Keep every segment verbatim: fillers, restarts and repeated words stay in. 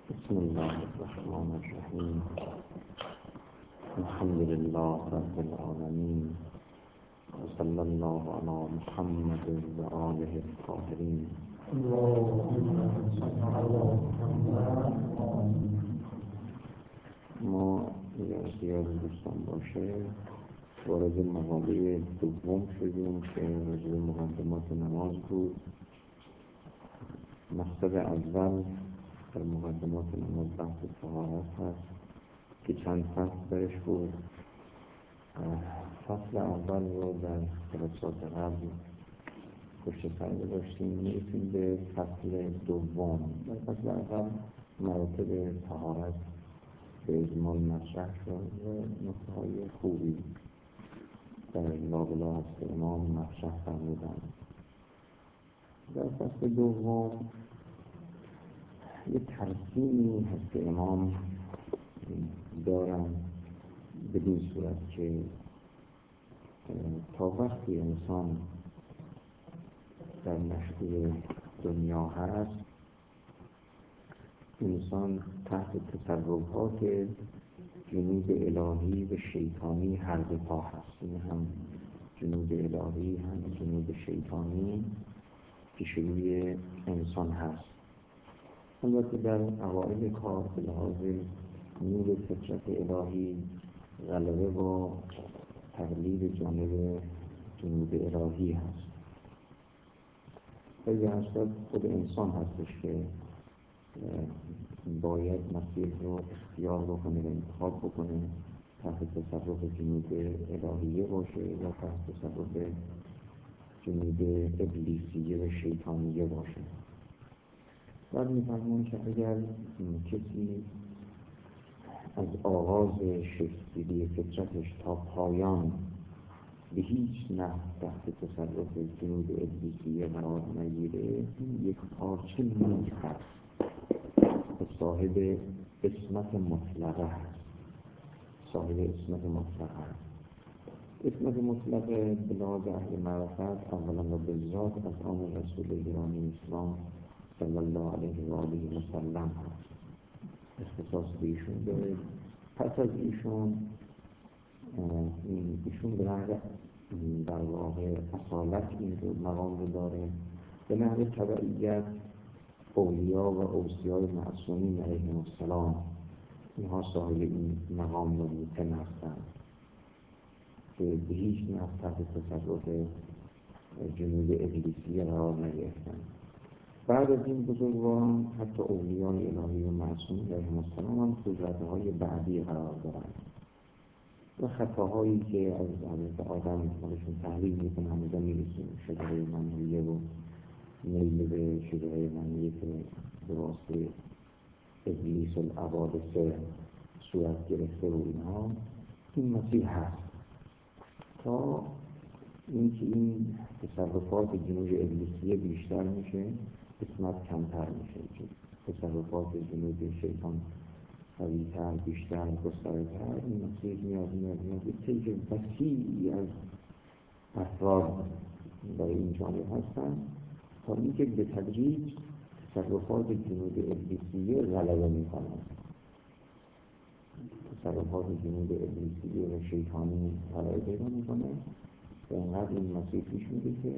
بسم الله الرحمن الرحیم. الحمد لله رب العالمین و صلی الله علی محمد و آله الطاهرین. ما اگر زیاد دوستان باشه وارد مقاله دوم شدیم که راجع به مقدمات نماز بود. مقصد اول در مقدمات نماز بحث طهارت هست که چند فصل درش بود. فصل اول رو در جلسات قبل پشت سر گذاشتیم، میرسیم به فصل دوم. در فصل اول مراتب طهارت به اجمال مطرح شد و نکته های خوبی در لابلا از امام مطرح فرمودند. در فصل دوم یه ترسیمی هست که امام دارن بدین صورت که تا وقتی انسان در نشأه دنیا هست، انسان تحت تصرفات جنود الهی و شیطانی هر دو تا هست. این هم جنود الهی هم جنود شیطانی که شروع انسان هست. البته در اوائل کار به لحاظ نور فطرت الهی غلبه با تقلید جانب جنود الهی هست. خیلی هستد خود انسان هستش که باید مسیر رو اختیار بکنه و انتخاب بکنه، تحت تصرف جنود الهیه باشه یا تحت تصرف جنود ابلیسیه و شیطانیه باشه. بعد می‌فرمون که اگر کسی از آغاز شکل‌گیری فطرتش تا پایان به هیچ نحو تحت تصرف جنود ابلیسیه قرار نگیره، یک پارچه نیک هست و صاحب عصمت مطلقه هست. صاحب عصمت مطلقه هست. عصمت مطلقه به لحاظ اهل معرفت اولا و بالذات از آن رسول گرامی اسلام صلی الله علیه و آله و سلم هست. اختصاص به ایشون داره. پس از ایشون ایشون به نحو در واقع اصالت این مقام رو داره. به نحو تبعیت اولیا و اوصیای معصومین علیهم السلام اینها صاحب این مقام رو میتن هستند که به هیچ نحو تحت تصرف جنود ابلیسیه قرار نگرفتند. بعد از این بزرگواران حتی اولیای الهی و معصومین علیهم السلام هم قدرت‌های بعدی قرار دارند و خطاهایی که از حضرت آدم خودشون تحلیل میکنه همونجا میرسیم شجره منویه و میل به شجره منویه که به واسطه ابلیس العبادثه صورت گرفته و اینها. این مسیر هست تا اینکه این تصرفات جنود ابلیسیه بیشتر میشه، قسمت کمتر میشه، که تصرفات جنود شیطان قوی‌تر، بیشتر، گسترده‌تر، این مسیر میاد میاد میاد یک طیف وسیعی از افراد برای این جانب هستن تا اینکه به تدریج تصرفات جنود ابلیسیه غلبه میکنن. تصرفات جنود ابلیسیه و شیطانی غلبه پیدا میکنه و اینقدر این مسیر پیش میده که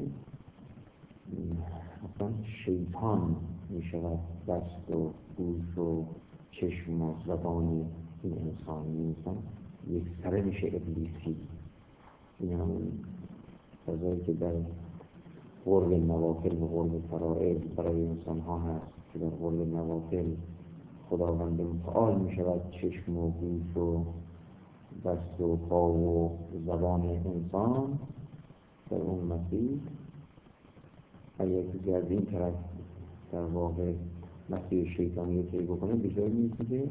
اصلا شیطان میشود دست و گوش و چشم و زبان این انسان میشن یک سره میشه ابلیسی. این همون فضایی که در قرب نوافل و قرب فرائض برای انسان ها هست که در قرب نوافل خداوند متعال میشود چشم و گوش و دست و پا و زبان انسان در اون مسیر. اگر که از این طرف در واقع مسیر شیطانی رو طی بکنه به جای میرسه،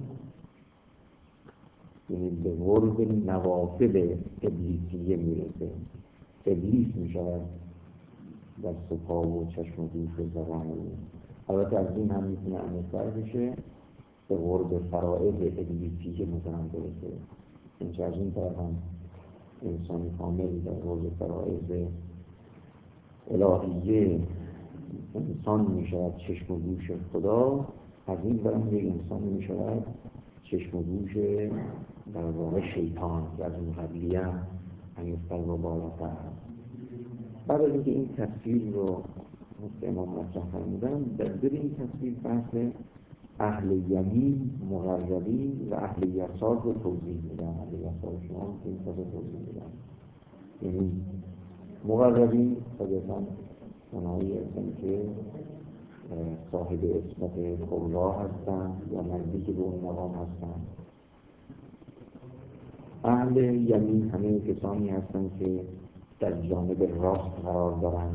یعنی به قرب نوافل ابلیسیه میرسه. ابلیس میشود دست و پا و چشم و گوش و زبان او. البته از این هم میتونه عمیق‌تر بشه، به قرب فرائض ابلیسیه مثلا برسه. اینکه از این طرف هم انسان کامل در قرب فرائض الهیه انسان میشود چشم و گوش خدا، از این برم یک انسان می شود چشم و گوش در واقع شیطان که از اون قبلی هم همیستر و بالاتر. بعد از اینکه این تصویر رو مثل امام مطرح فرمودن، در دل این تصویر بحث اهل یمین، مقربین و اهل یسار رو توضیح میدن. اهل یسار شما این رو توضیح میدن، یعنی مقربین طبیعتاً اونهایی هستن که صاحب اسمت اولا هستن یا نزدیک به اون مقام هستن. اهل یمین همه کسانی هستن که در جانب راست قرار دارن،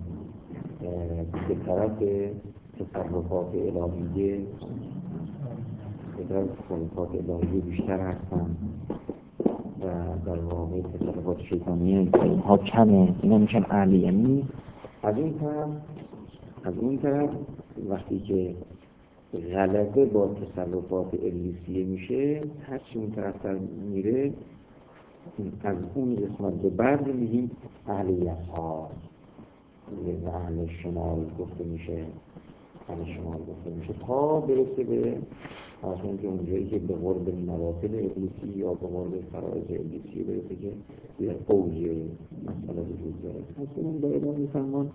به طرف تصرفات الهیه به طرف تصرفات الهیه بیشتر هستن و در واقع تصرفات شیطانیه ها کمه. اینا میشن اهل یمین. از اون طرف از اون طرف وقتی که غلبه با تصرفات ابلیسیه میشه، هرچی اون طرف تر میره از اون قسمت به بعد میگیم اهل یسار و اهل شمال گفته میشه اهل شمال گفته میشه تا برسه به اصلا که اونجایی که به قرب نواطل ابلیسی یا به قرب فرائض ابلیسی برسه که در اوج مسئله وجود داره. اصلا اون باید هم میفرمان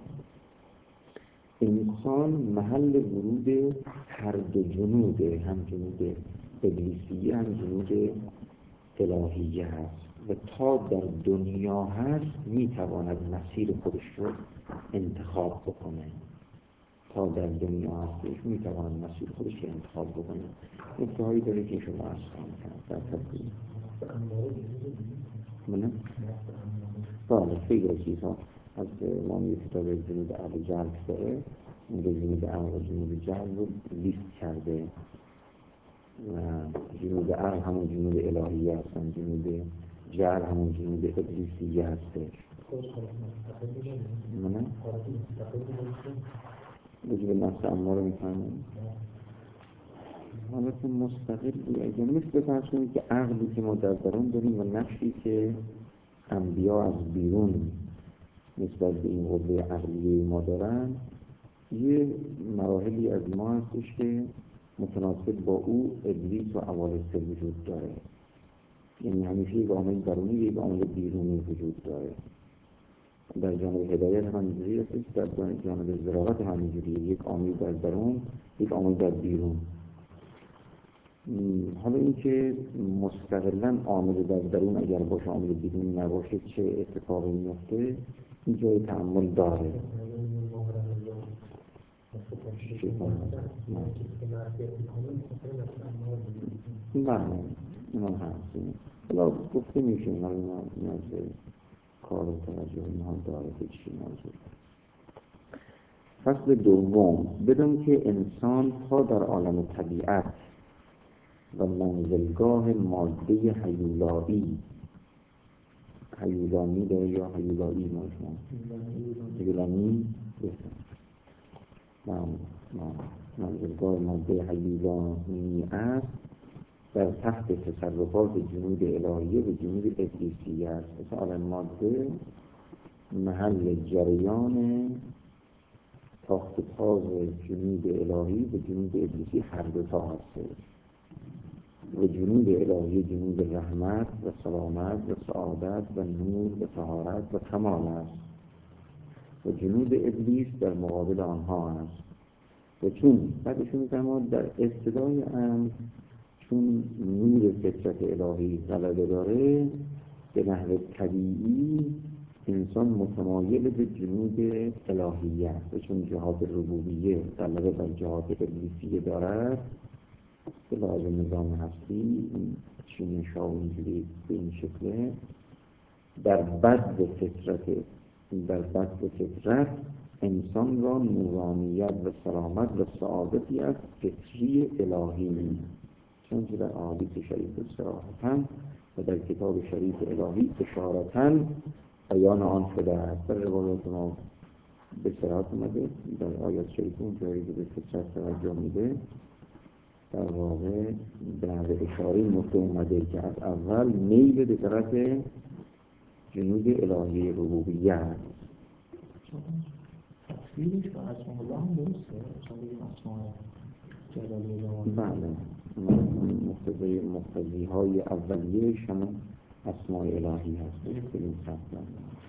انسان محل ورود هر دو جنوده، هم جنود ابلیسی هم جنود الهیه هست و تا در دنیا هست میتواند مسیر خودش رو انتخاب بکنه. تا در دنیا هستش میتواند مسیر خودش رو انتخاب بکنه. انتخابی داره که شما از خواهیم کرد در تبدیل منه؟ بله خیلی چیزها از ما یک کتاب جنود اهل جلب داره، اونجا جنود اهل و جنود جلب رو لیست کرده و جنود اهل همون جنود الهیه هستن، جنود جعل همون جنود ابلیسیه هستش. منه؟ بجب نفس اماره میفهمه حالت مستقل بیایی مثل فرض کنید که عقلی که ما در درون داریم و نفسی که انبیا از بیرون نسبت به این قوه عقلیه ما دارن، یه مراحلی از ما هستش که متناسب با او ابلیس و عوارض وجود داره. یعنی همیشه یک عامل درونی یک عامل بیرونی وجود داره. در جانب هدایت هم اینجوری هستش، در جانب ذراعت هم اینجوری، یک عامل در درون یک عامل در بیرون. حالا اینکه مستقلاً عامل در درون اگر باشه عامل بیرون نباشه چه اتفاقی میفته، این جای تأمل داره. نه اینا هستیم حالا گفته میشه اینا نیاز کار و توجه اینها داره که چی موضوع. فصل دوم، بدون که انسان تا در عالم طبیعت و منزلگاه ماده هیولایی هیولانی داره یا هیولایی ماشما هیولانی منزلگاه ماده هیولانی است در تحت تصرفات جنود الهیه و جنود ابلیسیه است. مثلا ماده محل جریان تاخت تاز جنود الهی و جنود ابلیسی هر دو تا هست و جنود الهی جنود رحمت و سلامت و سعادت و نور و طهارت و کمال است و جنود ابلیس در مقابل آنها است. و چون بعدشون می‌فرماد در ابتدای امر چون نور فطرت الهی غلبه داره، به نحو طبیعی انسان متمایل به جنود الهیه است و چون جهات ربوبیه غلبه بر جهات ابلیسیه دارد، به لازم نظام هستی چین شاه اینجوری به این شکله در بد فطرت در بد فطرت انسان را نورانیت و سلامت و سعادتی از فطری الهی می‌دهد، چون که در احادیث شریف صراحتاً و در کتاب شریف الهی اشارتاً بیان آن شده است. در روایات ما به صراحت اومده، در آیات شریف اون جایی که به فطرت توجه میده در واقع در اشاره نقطه اومده که از اول میل به طرف جنود الهی ربوبیه است. تفسیرش با اسماء الله هم درسته؟ چون بگیم اسماء بله، مقتضی مقتضی های اولیه‌اش همون اسماء الهی هست که این سطح.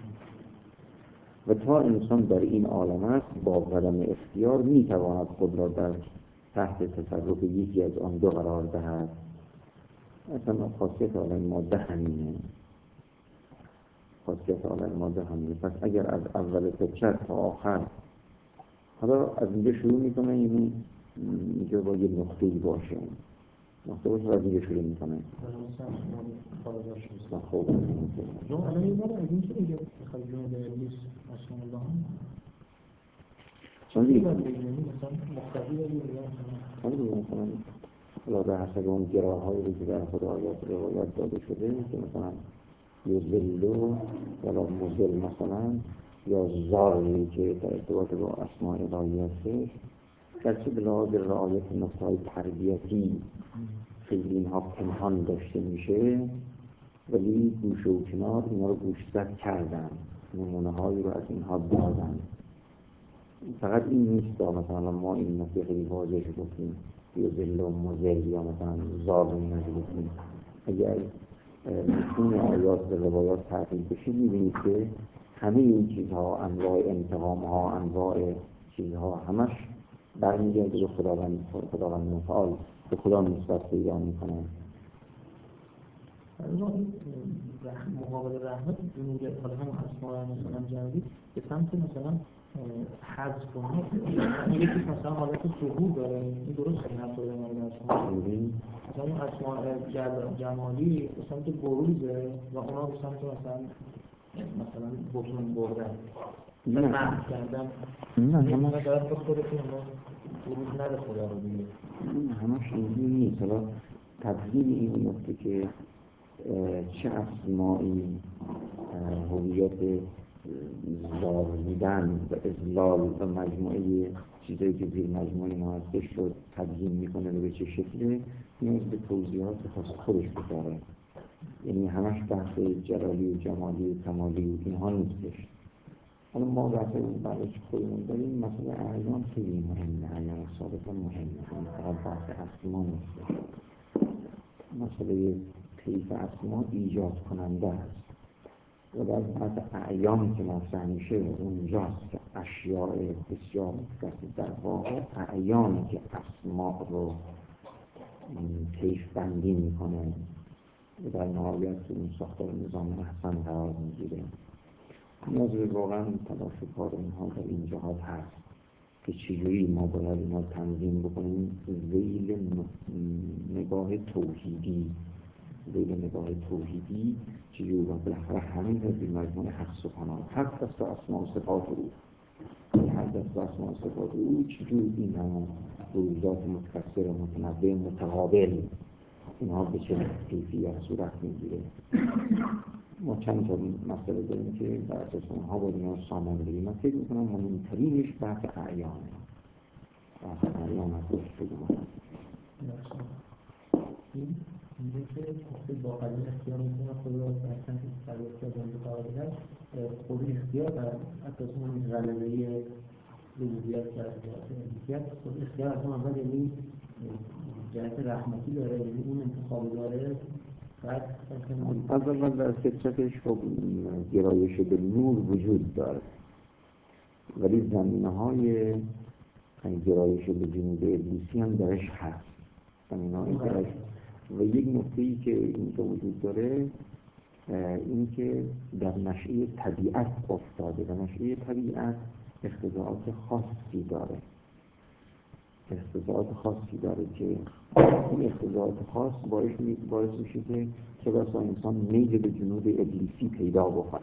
و تا انسان در این عالم است با قدم اختیار میتواند خود را در تحت تصرف یکی از آن دو قرار دهد. اصلا خاصیت عالم ماده همینه، خاصیت عالم ماده همینه. پس اگر از اول فطرت تا آخر، حالا از اینجا شروع میکنه، یعنی اینجا با یه نقطه‌ای باشه، نقطه باشه و از اینجا شروع میکنه. خب جون الان این بار از این که اگه بخوای جون دلیلیش ماشین الله هم چون دیگه مثلا مختلفی داریم چون دیگه مثلا حالا به حسب اون گراه‌هایی که در خود آیات روایت داده شده که مثلا یزلو یا مزل مثلا یا زاری که در ارتباط با اسماء الهی هستش، گرچه به لحاظ رعایت نکته‌های تربیتی خیلی اینها پنهان داشته میشه، ولی گوشه و کنار اینا رو گوشزد کردن، نمونه هایی رو از اینها دادن. فقط این نیست مثلا ما این نکته خیلی واضح گفتیم یزل و مزل یا مثلا زار رو نگفتیم. اگر متون آیات و روایات تعریف بشه می‌بینید که همه این چیزها، انواع انتقام ها، انواع چیزها همش برمیگرده به خداوند خداوند متعال، به خدا نسبت پیدا میکنه. مقابل رحمت میگه حالا هم اسماء مثلا جنبی به سمت مثلا حذف کنه، یکی مثلا حالت ظهور داره، این درست این حرف رو دارم مثلا اون اسماء جمالی به سمت بروزه و اونا به سمت مثلا مثلا بطون بردن نه محو کردن. نه همش نه دارم به خودتون بروز نده خدا رو دیگه. نه همش اینجوری نیست. حالا تبدیل این نکته که چه اسمایی هویت زار بودن و اضلال و مجموعه چیزایی که زیر مجموعه ما هستش رو تبدیل میکنه به چه شکله، نیاز به توضیحات خاص خودش بذاره. یعنی همش بحث جلالی و جمالی و کمالی و اینها نیستش. حالا ما بحث بعدش خودمون داریم، مسئله اعیان خیلی مهمه، اعیان ثابتا مهمه، فقط بحث اسما نیستش. مسئله کیف اسما ایجاد کننده است و در بحث اعیانی که مطرح میشه اونجاست که اشیاء بسیار مختلف در واقع اعیانی که اسما رو کیف بندی میکنه و در نهایت اون ساختار نظام احسن قرار میگیره. نیاز به واقعا تلاش کار اینها در این جهات هست که چجوری ما باید اینها تنظیم بکنیم ذیل نگاه توحیدی، ذیل نگاه توحیدی چجوری باید بالاخره همین از این مجموعه حق سبحانه حق دست و اسماء و صفات او حق دست و اسماء و صفات او چجوری این همون رویداد متکثر متنوع متقابل اینها به چه کیفیت صورت میگیره. ما چند تا مسئله داریم که بر اساس اونها باید اینا رو سامان بدیم. من فکر میکنم مهمترینش بحث اعیانه، بحث اعیان هستش بگم اینجا که با قدیم اختیار میکنه خود را اصلا که سرگسته از اون قرار بدن خود اختیار در اساس اون غلبه ربوبیت کرده اختیار خود اختیار از اون اول یعنی جهت رحمتی داره، یعنی اون انتخاب داره. از اول در فطرتش خب گرایش به نور وجود داره، ولی زمینه های گرایش به جنوب ابلیسی هم درش هست. زمینه های درش و یک نکته‌ای که اینجا وجود داره این که در نشأه طبیعت افتاده و نشأه طبیعت اختزاعات خاصی داره اختزاعات خاصی داره که این اختزاعات خاص باعث باعث میشه که چه بسا انسان میل به جنوب ابلیسی پیدا بکنه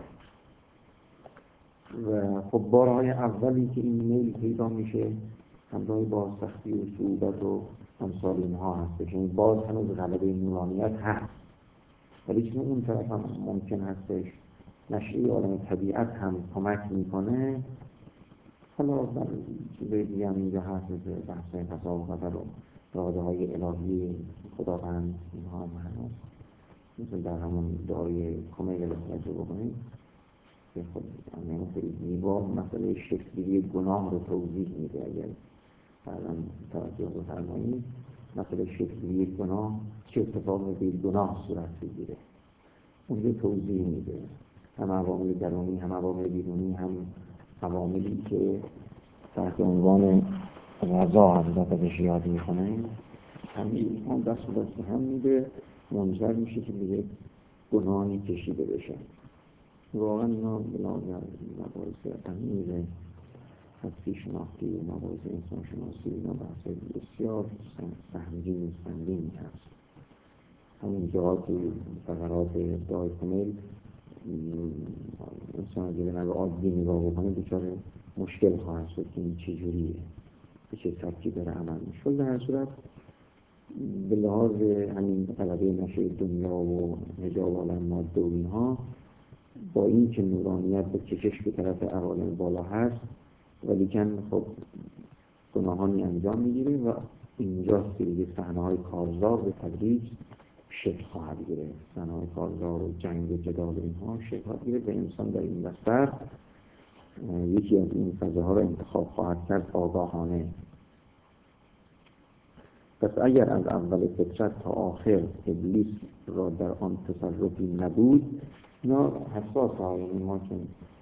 و خب بارهای اولی که این میل پیدا میشه همراه با سختی و صعوبت و امثال اینها هست، چون باز هنوز غلبه نورانیت هست، ولی چون اون طرف هم ممکن هستش نشأه عالم طبیعت هم کمک میکنه. حالا بر چیزای دیگه هم اینجا هست مثل بحث قضا و قدر و اراده های الهی خداوند، اینها هم هست. مثل در همون دعای کمیل توجه بکنید که خود همین خیلی زیبا مسئله شکلی گناه رو توضیح میده. اگر بعداً توجه بفرمایید مثلا شکلی گناه چه اتفاقی به گناه صورت بگیره، اونجا توضیح میده، هم عوامل درونی هم عوامل بیرونی، هم عواملی که تحت عنوان رضا حضرت ازش یاد میکنه، همین هم دست به دست هم میده، منجر میشه که به گناهی کشیده بشه. واقعا اینا بلا مباحث عمیقه، هستی شناختی و مباحث انسان شناسی، اینا بحث بسیار سهمگین سنگین هست. همین جاها که فقرات ادعای کمیل انسان اگه به نوع عادی نگاه بکنه بیچاره مشکل خواهد شد که این چجوریه، به چه سبکی داره عمل میشه. در هر صورت به لحاظ همین غلبه نشه دنیا و حجاب عالم ماده و اینها، با این که نورانیت به کشش به طرف عوالم بالا هست، ولیکن خب گناهانی انجام میگیره و اینجاست که دیگه صحنه‌های کارزار به تدریج شکل خواهد گیره. صحنه‌های کارزار و جنگ و جدال اینها شکل خواهد گیره و انسان در این بستر یکی از این فضاها را انتخاب خواهد کرد آگاهانه. پس اگر از اول فطرت تا آخر ابلیس را در آن تصرفی نبود، اینا حساس ها، یعنی ما که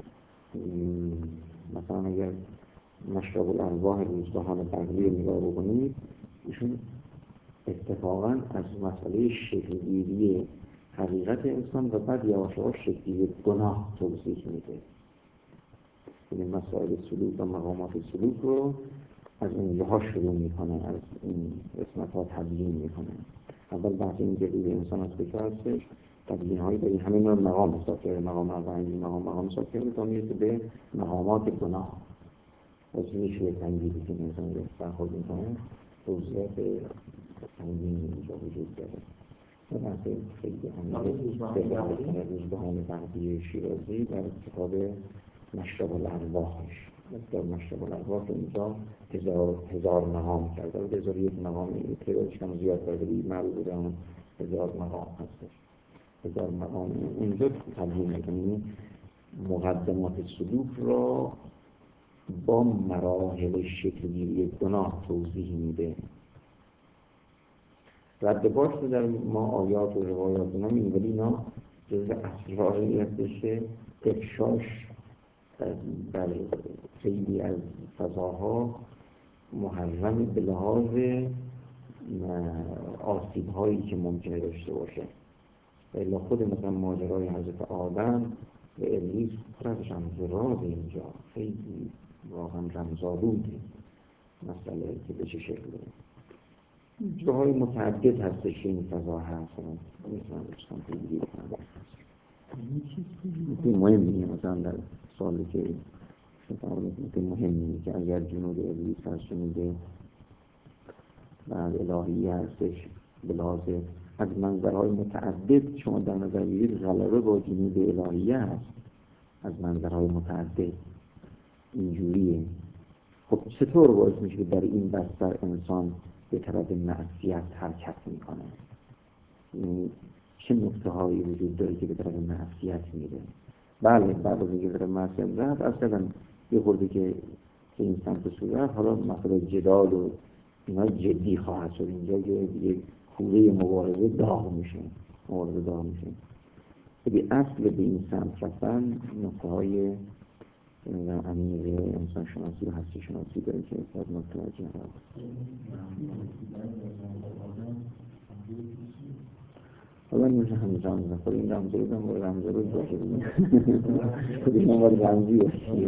مثلا اگر مشرب الارواح روزبهان بغلی نگاه بکنید، ایشون اتفاقاً از مسئله شکل‌گیری حقیقت انسان و بعد یواش یواش شکل‌گیری گناه توضیح میده. این مسائل سلوک و مقامات سلوک رو از اونجاها شروع میکنه، از این قسمت‌ها تبیین میکنه. اول بحث این جدید انسان از کجا هستش، تبیین هایی داریم، همین رو مقام حساب کرده، مقام اولین مقام مقام حساب کرده تا میرسه به مقامات گناه. از میشه تنگیدی که انسان رو برخورد میکنه، توضیحات تنگین اینجا وجود داره. این بحث خیلی همینه روزبهان بغلی شیرازی در کتاب مشرب الارواحش، در مشرب الارواح که اینجا هزار, هزار مقام کرده و هزار یک مقام تعدادش کم زیاد کرده بید معلوم بوده هم هزار مقام هستش. هزار مقام اینجا تبیین میکنه مقدمات سلوک را با مراحل شکل‌گیری گناه توضیح میده. رد باش رو در ما آیات و روایات نمیم، ولی اینا جزء اسراری هستش که افشاش در خیلی از فضاها محرم به لحاظ آسیب هایی که ممکنه داشته باشه. الا خود مثلا ماجرای حضرت آدم و ابلیس خودش هم زراز اینجا خیلی واقعا رمزآلوده مسئله که به چه شکله. جاهای متعدد هستش که این فضا هست، مثلا دوستان خیلی این مهمیه. مثلا در سالی که شفاعت مهمیه که اگر جنود ابلیس هست، جنود بعد الهی هستش، بلازه از منظرهای متعدد شما در نظر بگیرید غلبه با جنود الهیه هست. از منظرهای متعدد اینجوریه. خب چطور باعث میشه که در این بستر انسان به طرف معصیت حرکت میکنه؟ یعنی چه نکته هایی وجود داره که به طرف معصیت میره؟ بله بعد از اینکه به طرف معصیت رفت اصلا یه خورده که این سمت صورت، حالا مثلا جدال و اینا جدی خواهد شد. اینجا که دیگه کوره مبارزه داغ میشه، مبارزه داغ میشه. ولی اصل به این سمت رفتن نکته های عمیق انسان شناسی و هستی شناسی داره که باید متوجه هست. حالا میشه همین رمز نخور، این رمز رو دارم با رمز رو باشه بودیم خود این باید رمزی باشه.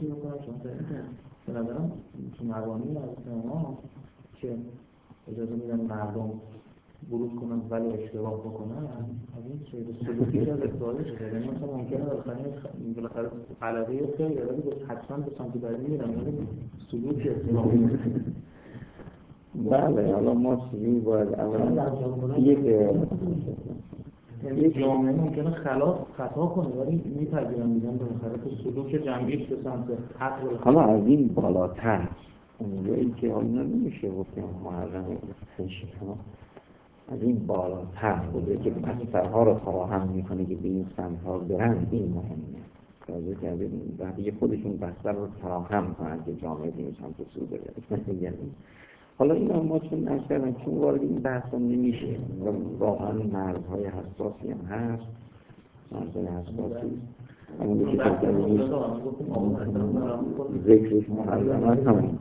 به نظرم تو مقامی از ما که اجازه میدن مردم بروز کنن ولی اشتباه بکنن، از این چیز سلوکی را استفاده شده. یعنی مثلا ممکنه بالاخره غلبه خیلی ولی حتما به سمت بعدی میرن، ولی سلوک اشتباه. بله حالا ما سلوک باید اولا یک یک جامعه ممکنه خلاف خطا کنه ولی میپذیرن میگن بالاخره که سلوک جمعیش به سمت حق رو. حالا از این بالاتر اونجایی که حالا نمیشه گفتیم محرم خشی ها، از این بالاتر بوده که بسترها رو فراهم میکنه که به این سمت‌ها برن. این مهمه. توجه کردید وقتی خودشون بستر رو فراهم کنند که جامعه دین سمت سو بره. حالا این هم ما چون نرس کردن چون وارد این بحث هم نمیشه و واقعا مرزهای حساسی هم هست، مرزهای حساسی همون که ذکرش محرمت هم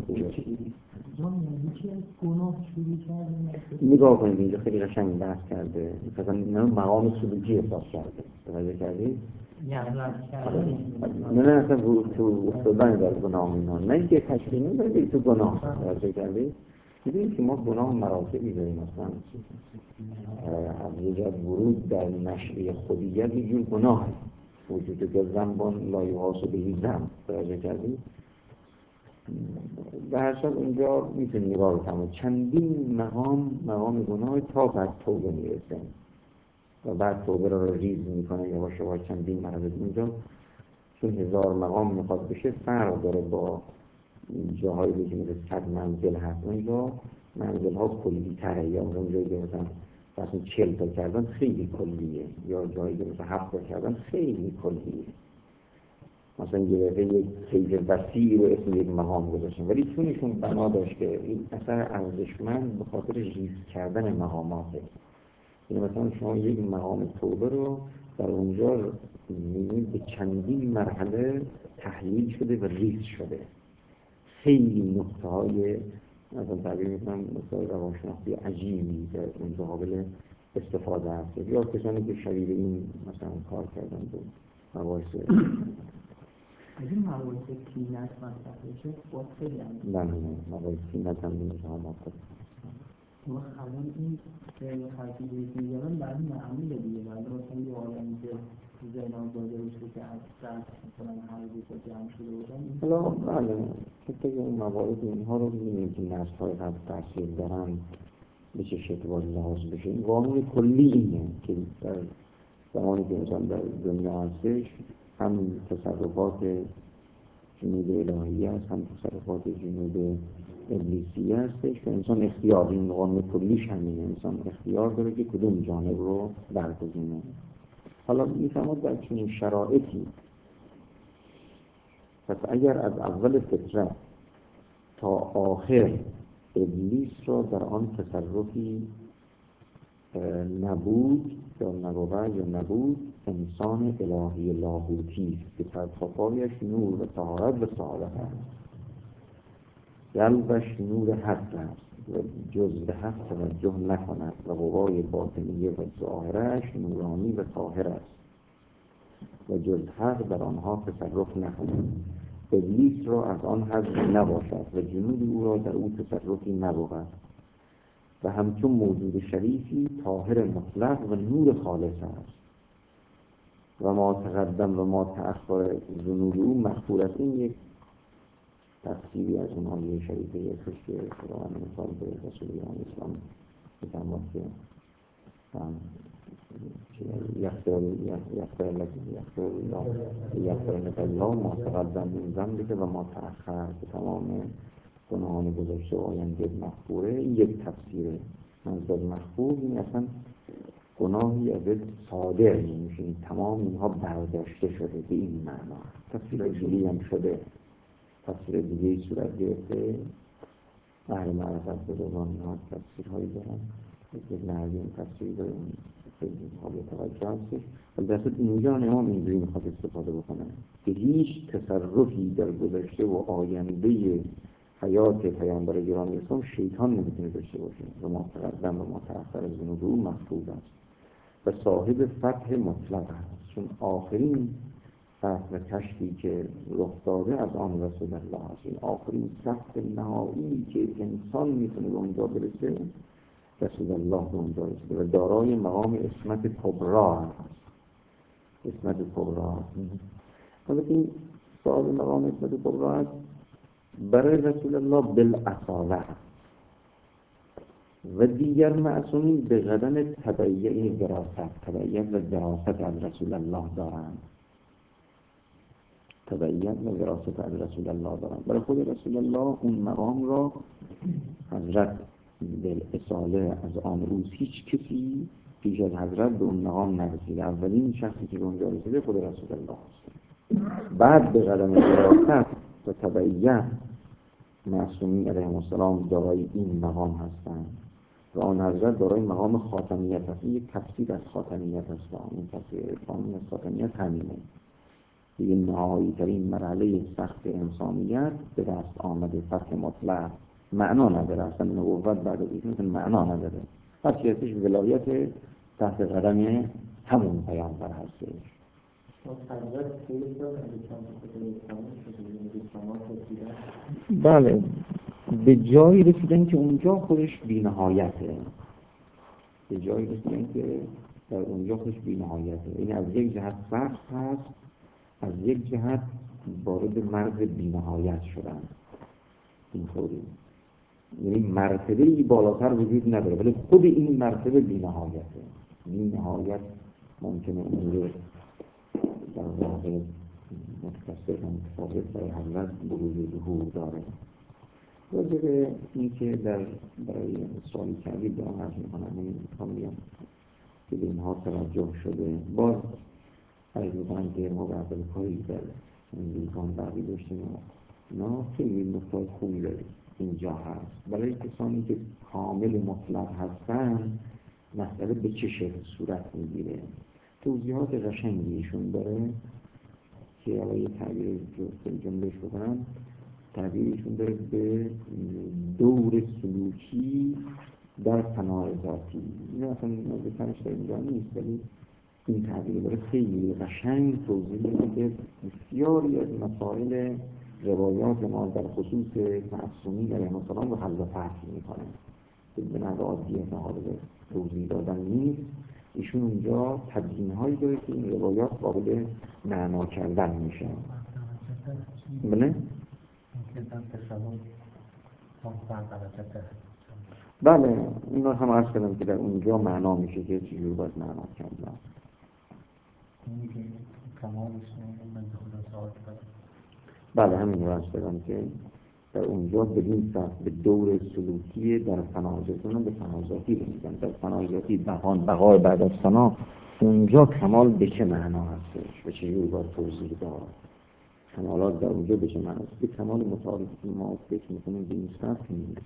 نگاه کنید اینجا خیلی قشنگ بحث کرده مثلا اینا مقام سلوکی احساس کرده توجه کردید؟ نه نه اصلا تو افتادن در گناه اینا نه اینکه تشکیل نمیده تو گناه توجه کردید؟ میدونید که ما گناه مراتبی داریم مثلا از یه جد ورود در نشعه خودیت یه جور گناه وجود که زنبان لایوهاس و بهی زن توجه کردید؟ به هر شد اونجا میتونی نگاه بکنم چندین مقام مقام گناه تا بعد توبه میرسه و بعد توبه رو ریز میکنه یا باشه با چندین مرحله اونجا چون هزار مقام میخواد بشه فرق داره با جاهایی که مثل صد منزل هست اونجا منزل ها کلی تره یا اونجایی که مثلا مثلا چل تا کردن خیلی کلیه یا جایی که مثلا هفت تا کردن خیلی کلیه مثلا یه دفعه یک خیلی وسیع رو اسم یک مقام گذاشتن ولی چونشون بنا داشت که این اثر ارزشمند به خاطر ریز کردن مقاماته. یعنی مثلا شما یک مقام توبه رو در اونجا می‌بینید به چندین مرحله تحلیل شده و ریز شده خیلی نقطه های مثلا تعبیر میکنم مثلا روانشناختی عجیبی که اونجا قابل استفاده هست یا کسانی که شبیه این مثلا کار کردن بود مباحث از این مباحث تینت مطرح بشه باید خیلی هم نه نه مباحث تینت هم نمیشه هم آفد ما الان این خرطیبه که میگرن برای معمول دیگه برای مثلا یه آدمی که زینان داده بشه که از درد مثلا همه بود و جمع شده بودن حالا بله که این مباحث اینها رو می‌بینیم که نسل های قبل تاثیر دارن به چه شکل باید لحاظ بشه این قانون کلی اینه که در زمانی که انسان در دنیا هستش هم تصرفات جنوب الهی هست هم تصرفات جنوب ابلیسی هستش که انسان اختیار این قانون کلیش همینه انسان اختیار داره که کدوم جانب رو برگزینه. حالا میفهمد در چنین شرایطی پس اگر از اول فطرت تا آخر ابلیس را در آن تصرفی نبود یا نبود یا نبود انسان الهی لاهوتی است که ترفقایش نور و طهارت و سعادت است قلبش نور حق است و جز به حق توجه نکند و قوای باطنیه و ظاهرش نورانی و طاهر است و جز حق در آنها تصرف نکند ابلیس را از آن حظ نباشد و جنود او را در او تصرفی نبود و همچون موجود شریفی طاهر مطلق و نور خالص است و ما تقدم و ما تأخر جنود او مغفور است. این یک تفسیری از اون آیه شریفه یکش که قرآن مثال به رسول اسلام بفرماد که یغفر یغفر لك یغفر یغفر لك الله ما تقدم من ذنبک و ما تأخر که تمام گناهان گذشته و آینده مغفوره. این یک تفسیره. منظور مغفور این اصلا گناهی از صادر نمیشه، این تمام اینها برداشته شده به این معنا. تفسیر دیگه هم شده، تفسیر دیگه صورت گرفته، اهل معرفت به زبان ها تفسیرهایی دارن یک نهایی این تفسیر داره خیلی قابل توجه هستش. البته اینجا امام اینجوری میخواد استفاده بکنه که هیچ تصرفی در گذشته و آینده حیات پیامبر گرامی اسلام شیطان نمیتونه داشته باشه و ما تقدم و ما تأخر از ذنوب او مغفور است و صاحب فتح مطلق است، چون آخرین فتح و کشفی که رخ داده از آن رسول الله است. این آخرین فتح نهایی که انسان میتونه به اونجا برسه رسول الله به اونجا رسیده و دارای مقام عصمت کبرا است. عصمت کبرا است. البته این صاحب مقام عصمت کبرا است برای رسول الله بالاصالح و دیگر معصومین به قدم تبعیت وراثت تبعیت و وراثت از رسول الله دارند. تبعیت و وراثت از رسول الله دارند. برای خود رسول الله اون مقام را حضرت بالاصاله از آن روز هیچ کسی پیش از حضرت به اون مقام نرسیده. اولین شخصی که به اونجا رسیده خود رسول الله است. بعد به قدم وراثت و تبعیت معصومین علیهم السلام دارای این مقام هستند و آن حضرت دارای مقام خاتمیت هست. این یک تفسیر از خاتمیت هست. این تفسیر قانون از خاتمیت همینه. دیگه نهایی ترین مرحله سخت انسانیت به دست آمده، فتح مطلق. معنا نداره اصلا نبوت بعد از این معنا نداره. هر چی هستش ولایت تحت قدم همون پیامبر هستش. بله به جایی رسیدن که اونجا خودش بی‌نهایته. به جایی رسیدن که در اونجا خودش بی‌نهایته. این از یک جهت سخت هست، از یک جهت وارد مرز بی‌نهایت شدن. اینطوری یعنی مرتبه‌ای بالاتر وجود نداره، ولی خود این مرتبه بی‌نهایته. بی‌نهایت ممکنه اون رو در واقع متفسر و متفاوت برای حضرت بروز ظهور داره. راجع به این که در برای سوالی کردید به آن عرض می‌کنم، من می‌خوام بگم که به اینها توجه شده. باز عرض می‌کنم که ما بعد از کاری در امریکان بعدی داشتیم نه خیلی نکات خوبی داریم اینجا هست. برای کسانی که کامل مطلق هستن مسئله به چه شکل صورت میگیره، توضیحات قشنگیشون داره که حالا یه تعبیر جملهش بکنم. تعبیرشون داره به دور سلوکی در فنای ذاتی. این اصلا نزدیکترش در اینجا نیست، ولی این تعبیر داره خیلی قشنگ توضیح میده که بسیاری از مسائل روایات ما در خصوص معصومین علیهم السلام رو حل و فصل میکنه که به نحو عادی حاضر توضیح دادن نیست. ایشون اونجا تبیین هایی داره که این روایات قابل معنا کردن میشه. بله؟ بله این رو هم عرض کردم که در اونجا معنا میشه که چجور باید معنا کردن. بله همین رو عرض کردم که در اونجا بدین سطح به دور سلوکی در فناذاتون به فناذاتی رسیدن. در فناذاتی بقان بقای بعد از فنا، اونجا کمال به چه معنا هستش و چجور باید توضیح داد. کمالات در اونجا به چه معنا هست. به کمال متعارف ما فکر میکنیم به این سطح نیست.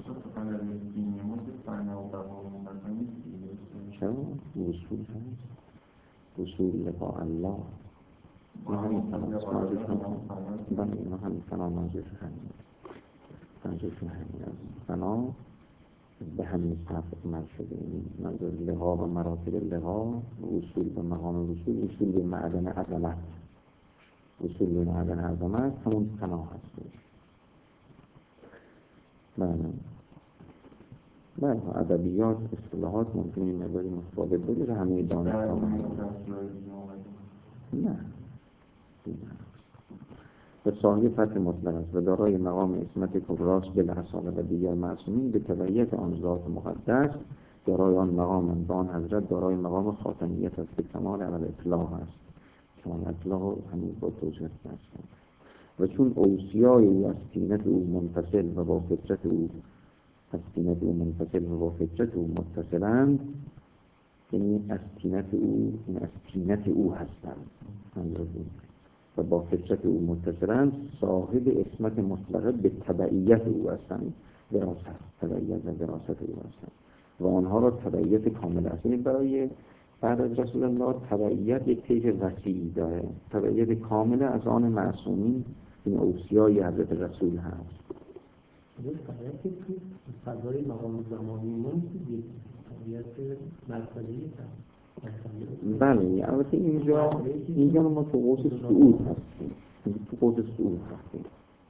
چرا؟ وصول هست. وصول لقاء الله. ما همین فنا منظور همین. بله ما همین فنا منظور همین. منظورشون همین است. فنا به همین سطح عمل شده. منظور لقا و مراتب لقا، وصول به مقام وصول، وصول به معدن عظمت. وصول به معدن عظمت همون فنا هستش. بله بله ادبیات اصطلاحات ممکنه این مقداری متفاوت بوده همه دانشگاه نه و صاحب فتح مطلق است و دارای مقام عصمت کبراست بالعصابه و دیگر معصومین به تبعیت آن ذات مقدس دارای آن مقام و آن حضرت دارای مقام خاتمیت است که کمال عمل اطلاق است. کمال اطلاق همین با توجه است و چون اوصیای او از طینت او منفصل و با فطرت او از طینت او منفصل و با فطرت او متصلند، یعنی از طینت او این از طینت او هستند و با فطرت او متصلند، صاحب عصمت مطلقه به تبعیت او هستند. وراثت تبعیت و وراثت او هستند و آنها را تبعیت کامل است. یعنی برای بعد از رسول الله تبعیت یک طیف وسیعی داره. تبعیت کامل از آن معصومین این اوصیای حضرت رسول هست. این تبعیت که تو فضای مقام زمانی من یک تبعیت مرتبه‌ای هست. بله البته اینجا اینجا ما تو قوس صعود هستیم. تو قوس صعود هستیم.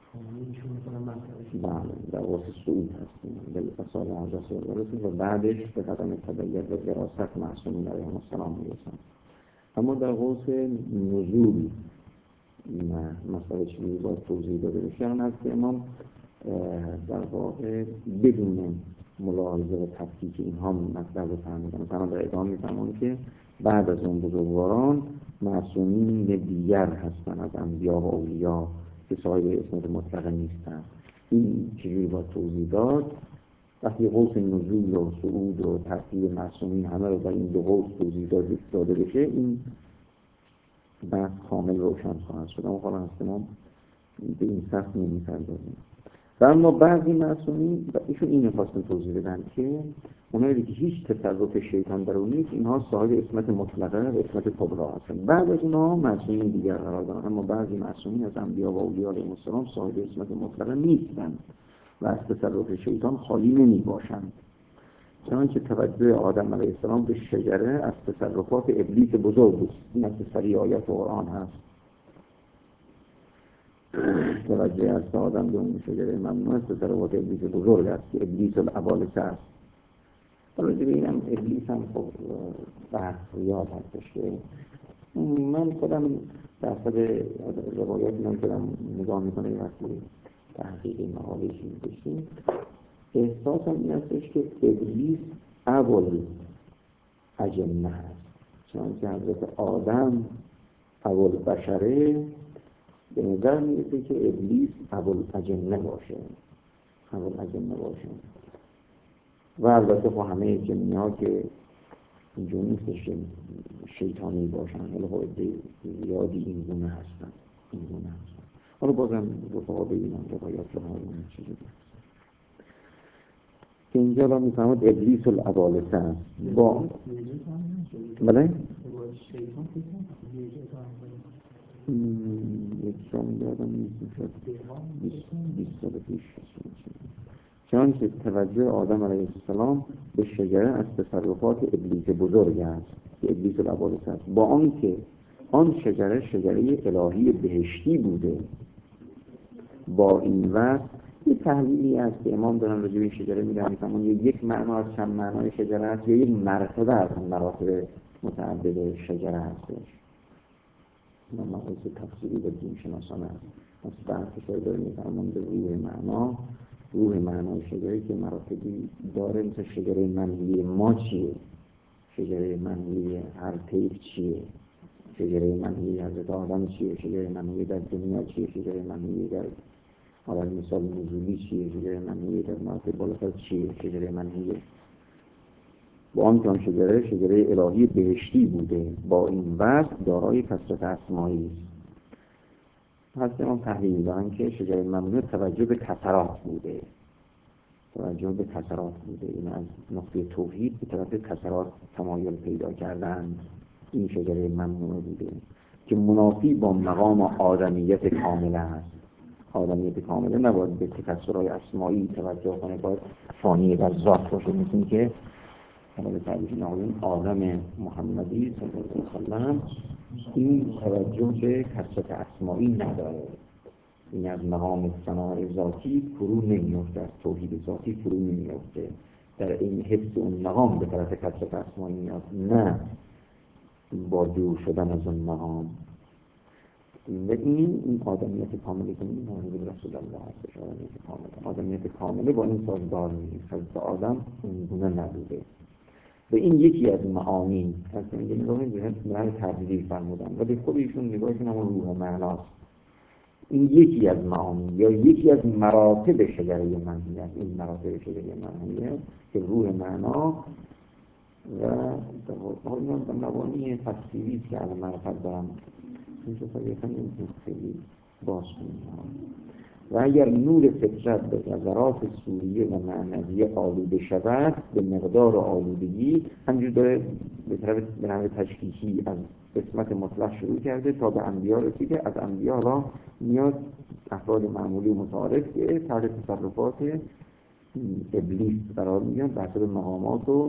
بله در قوس صعود هستیم. در فصال حضرت رسول و بعدش به قدم تبعیت و وراثت معصومین علیهم السلام میرسن. اما در قوس نزول نه مسئله چیزی باید توضیح داده بشه. هم از که امام در واقع بدون ملاحظه و تفکیک اینها مطلب رو فهمیدن. تنها در ادامه میفهمون که بعد از اون بزرگواران معصومین دیگر هستن از انبیا و اولیا که صاحب عصمت مطلقه نیستن. این چجوری باید توضیح داد؟ وقتی قوس نزول و صعود و ترتیب معصومین همه رو در این دو قوس توضیح داده بشه، این بحث کامل روشن خواهد شد، اما حالا هست ما به این سخت نمی‌پردازیم. و اما بعضی معصومین ایشون این خواستن توضیح بدن که اونایی که هیچ تصرف شیطان در اون نیست، اینها صاحب اسمت مطلقه و اسمت کبرا هستند. بعد از اونها معصومین دیگر قرار دارن، اما بعضی معصومین از انبیا و اولیاء علیهم السلام صاحب اسمت مطلقه نیستند و از تصرف شیطان خالی نمی‌باشند. چنانچه توجه آدم علیه السلام به شجره از تصرفات ابلیس بزرگ است. این از سری آیات قرآن هست. توجه از آدم به اون شجره ممنوع است، تصرفات ابلیس بزرگ است که ابلیس الابالسه است. راجع به اینم ابلیس هم خب بحث یاد هستش که من خودم در صد روایات من کدام نگاه میکنه وقتی تحقیق این مقاله چیز بشیم، احساس هم این هستش که ابلیس اول اجنه هست. چنانچه حضرت آدم اول بشره، به نظر میرسه که ابلیس اول اجنه باشه اول اجنه باشه و البته خب همه جنی ها که اینجور نیستش شیطانی باشن، ولی خب زیادی این گونه هستن این گونه هستن حالا بازم رفاقا بگیرم روایات رو هارون چیزی هست که اینجا را میفهمد ابلیس الابالسه است. با بله؟ یک شام یادم نیست شد بیست سال پیش چنانچه توجه آدم علیه السلام به شجره از تصرفات ابلیس بزرگ است که ابلیس الابالسه است، با آنکه آن شجره شجره الهی بهشتی بوده. با این وقت یه تحلیلی است که امام دارن راجع به این شجره میدن، میفهمون یک معنا از چند معنای شجره است یا یک مرتبه از مراتب متعدد شجره هستش. این مقایسه تفسیری و دین شناسانه است. از بحث شاید داره میفهمون به روح معنا روح معنای شجره که مراتبی داره، مثل شجره منحی ما چیه، شجره منحی هر طیف چیه، شجره منحی حضرت آدم چیه، شجره منحی در دنیا چیه، شجره منحی در حالا مثال نزولی چیه، شجره منحی در مراتب بالاتر چیه، شجره منحی با آن که آن شجره شجره الهی بهشتی بوده، با این وصف دارای کثرت اسمایی است. هست امام تحلیل دارن که شجره ممنوع توجه به کثرات بوده توجه به کثرات بوده این از نقطه توحید به طرف کثرات تمایل پیدا کردن. این شجره ممنوع بوده که منافی با مقام آدمیت کامله است. آدمیت کامله نباید به تکثرهای اسمایی توجه کنه، باید فانی در ذات باشه، مثل که به تعریف نهایین آدم محمدی صلی الله علیه وسلم این توجه به کثرت اسمایی نداره. این از مقام ثنای ذاتی فرو نمیفته، از توحید ذاتی فرو نمیفته، در این حفظ اون مقام به طرف کثرت اسمایی میاد، نه با دور شدن از اون مقام. و این این آدمیت کاملی که این محمد رسول الله هستش، آدمیت کامله آدمیت کامله با این سازگار نیست. حضرت آدم اون گونه نبوده. و این یکی از معانی هست که میگه نگاه میگه نه تبدیلی فرمودن ولی خود ایشون نگاهشون هم روح معناست. این یکی از معانی یا یکی از مراتب شجره منحی است. این مراتب شجره منحی است که روح معنا و در مبانی تفسیری که الان معرفت دارم اینجا طبیعتا نمیتونم خیلی باز کنیم. و اگر نور فطرت به نظرات سوریه و معنویه آلوده شود، به مقدار آلودگی همجور داره به طرف به نحو تشکیکی از قسمت مطلق شروع کرده تا به انبیا رسیده. از انبیا را میاد افراد معمولی و متعارف که تحت تصرفات ابلیس قرار میگن بحث به مقامات و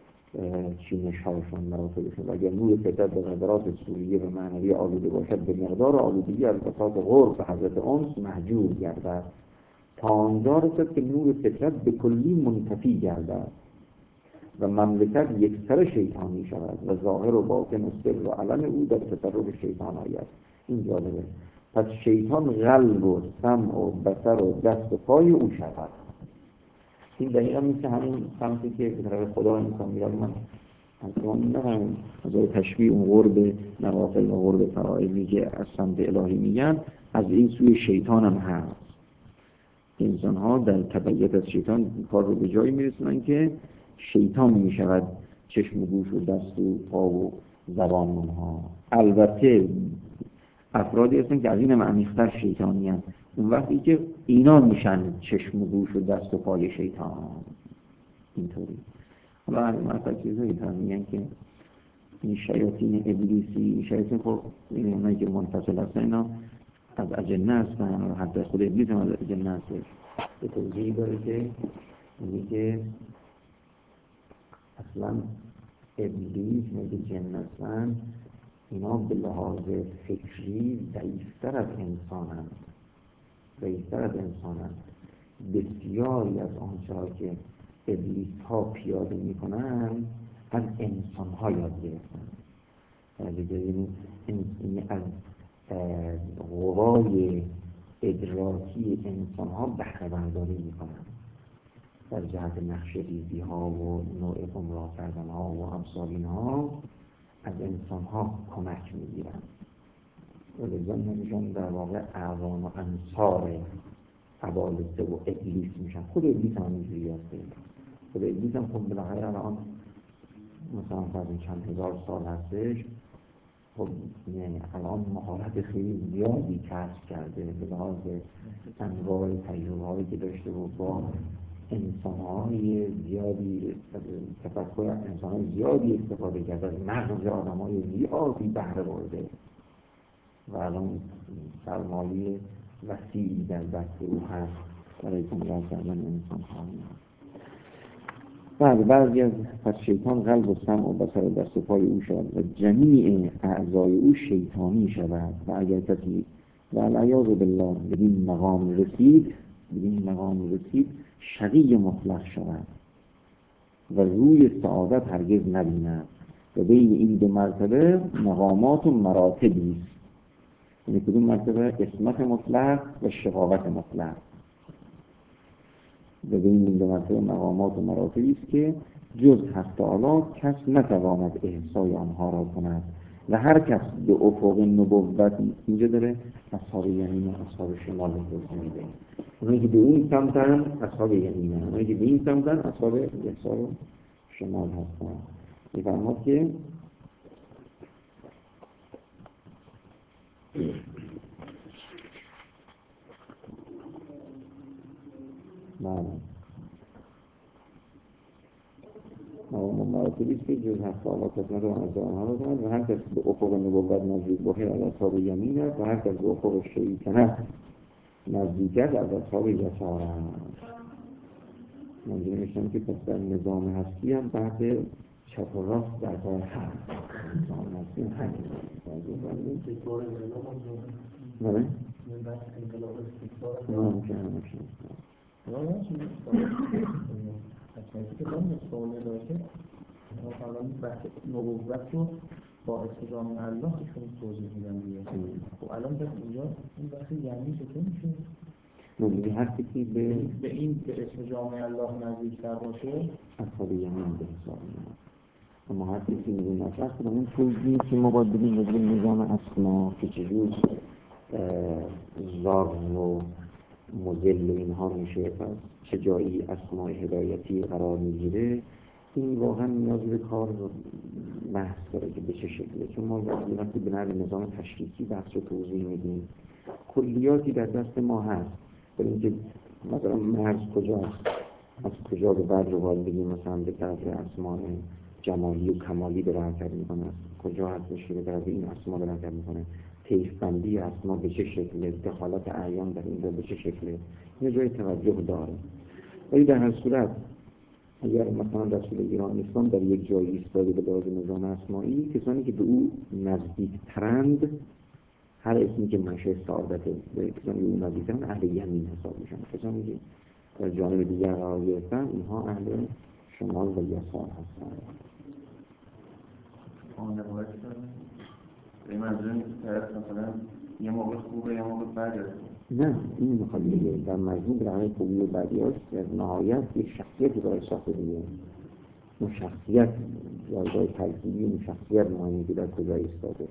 چینش هاشون مراتبشون. و اگر نور فطرت به نظرات سوریه و معنوی آلوده باشد، به مقدار آلودگی از بساط غرب و حضرت انس محجور گردد تا آنجا رسد که نور فطرت به کلی منتفی گردد و مملکت یک سر شیطانی شود و ظاهر و باطن و سر و علم او در تصرف شیطان آید. این جالبه. پس شیطان قلب و سمع و بصر و دست و پای او شود. این دقیقا مثل همین سمتی که به طرف خدا انسان میاد. من اصلا نمیم از تشبیه اون غرب نوافل و غرب فرائضی که از سمت الهی میگن، از این سوی شیطان هم هست. انسان ها در تبعیت از شیطان کار رو به جایی میرسونن که شیطان میشود چشم و گوش و دست و پا و زبان اونها. البته افرادی هستن که از این عمیق‌تر شیطانی هستن، اون وقتی که اینا میشن چشم و گوش و دست و پای شیطان اینطوری. حالا همین مثلا چیزایی هم میگن که این شیاطین ابلیسی، شیاطین خب این اونایی که منفصل هستن اینا از اجنه هستن و حتی خود ابلیس هم از اجنه هستش. به توضیحی داره که میگه اصلا ابلیس میگه جن هستن، اینا به لحاظ فکری ضعیفتر از انسانند، ضعیفتر از انسانند. بسیاری از آنچه که ابلیس ها پیاده میکنن از انسان ها یاد گرفتن. یعنی این از قوای ادراکی انسان ها بهره برداری میکنن در جهت نقشه ریزی ها و نوع گمراه کردن ها و امثال اینها از انسان ها کمک میگیرن. ولذا نمیشن در واقع اعوان و انصار عبالسه و ابلیس میشن. خود ابلیس هم اینجوری هسته. خود ابلیس هم خب بالاخره الان مثلا بعد چند هزار سال هستش، خب یعنی الان مهارت خیلی زیادی کسب کرده به لحاظ انواع تجربه‌هایی که داشته و با انسان‌های زیادی تفکر انسان‌های زیادی استفاده کرده، از مغز آدم‌های زیادی بهره برده و الان سرمایه وسیعی در دست او هست برای گمراه کردن انسان‌ها. بعد بعضی از پس شیطان قلب و سمع و بصر و دست و پای او شود و جمیع اعضای او شیطانی شود و اگر کسی و العیاذ بالله بدین مقام رسید بدین مقام رسید شقی مطلق شود و روی سعادت هرگز نبیند و بین این دو مرتبه مقامات و مراتبی است. یعنی کدوم مرتبه؟ اسمت مطلق و شقاوت مطلق. و بین این دو مرتبه مقامات و مراتبی است که جز حق تعالی کس نتواند احصای آنها را کند و هر کس به افق نبوت اینجا داره اصحاب یمین و اصحاب شمال توضیح میده. اونایی که به اون سمتن اصحاب یمینن، اونایی که به این سمتن اصحاب یسار و شمال هستن. میفرماد که بله مقام مراتبی که جز حق تعالی کس نتواند آنها را کند و هر کس به افق نبوت نزدیک باشد از اصحاب یمین است و هر کس به افق شیطنت نزدیک است از اصحاب یسار است. منظور میشم که پس در نظام هستی هم تحت چپ و راست در کار هست. نظام هستی هم همین بله؟ نه ممکن همشن نه نه چیزی که من سوالی داشته مثلا بحث نبوت رو با استجام الله چون توضیح میدم دیگه. خب الان بس اینجا این بحث یعنی چطور میشه؟ نبوی هر کسی به به این که استجام الله نزدیکتر باشه اصحاب یمین به حساب میاد. اما هر کسی میدون اصلا کنم این توضیحی که ما باید بدیم به نظام اسما که چجور ضار و مذل اینها میشه و چه جایی اسماء هدایتی قرار میگیره، این واقعا نیاز به کار بحث داره که به چه شکله. چون ما وقتی به نحو نظام تشریحی بحث رو توضیح میدیم کلیاتی در دست ما هست، برای اینکه مثلا مرز کجاست، از کجا به بعد رو باید بگیم مثلا به طرف اسماء جمالی و کمالی به حرکت میکنه، کجا هستش که به طرف این اسما به حرکت میکنه، طیف بندی اسما به چه شکله، دخالت اعیان در اینجا به چه شکله، یه جای توجه داره. ولی در هر صورت اگر مثلا رسول ایران اسلام در یک جایی ایستاده به لحاظ نظام اسمایی، کسانی که به او نزدیک ترند هر اسمی که منشأ سعادته به کسانی که به او نزدیک ترند اهل یمین حساب میشن. کسانی که در جانب دیگر قرار گرفتن اینها اهل شمال و یسار هستن. آنه باید به این منظور نیست طرف مثلا یه موقع خوبه یه موقع بده. نه این میخواد دیگه در مجموع به همه خوبی و بدی هاست در نهایت یک شخصیتی باید ساخته دیگه. اون شخصیت جایگاه ترکیبی اون شخصیت مهمی که در کجا ایستاده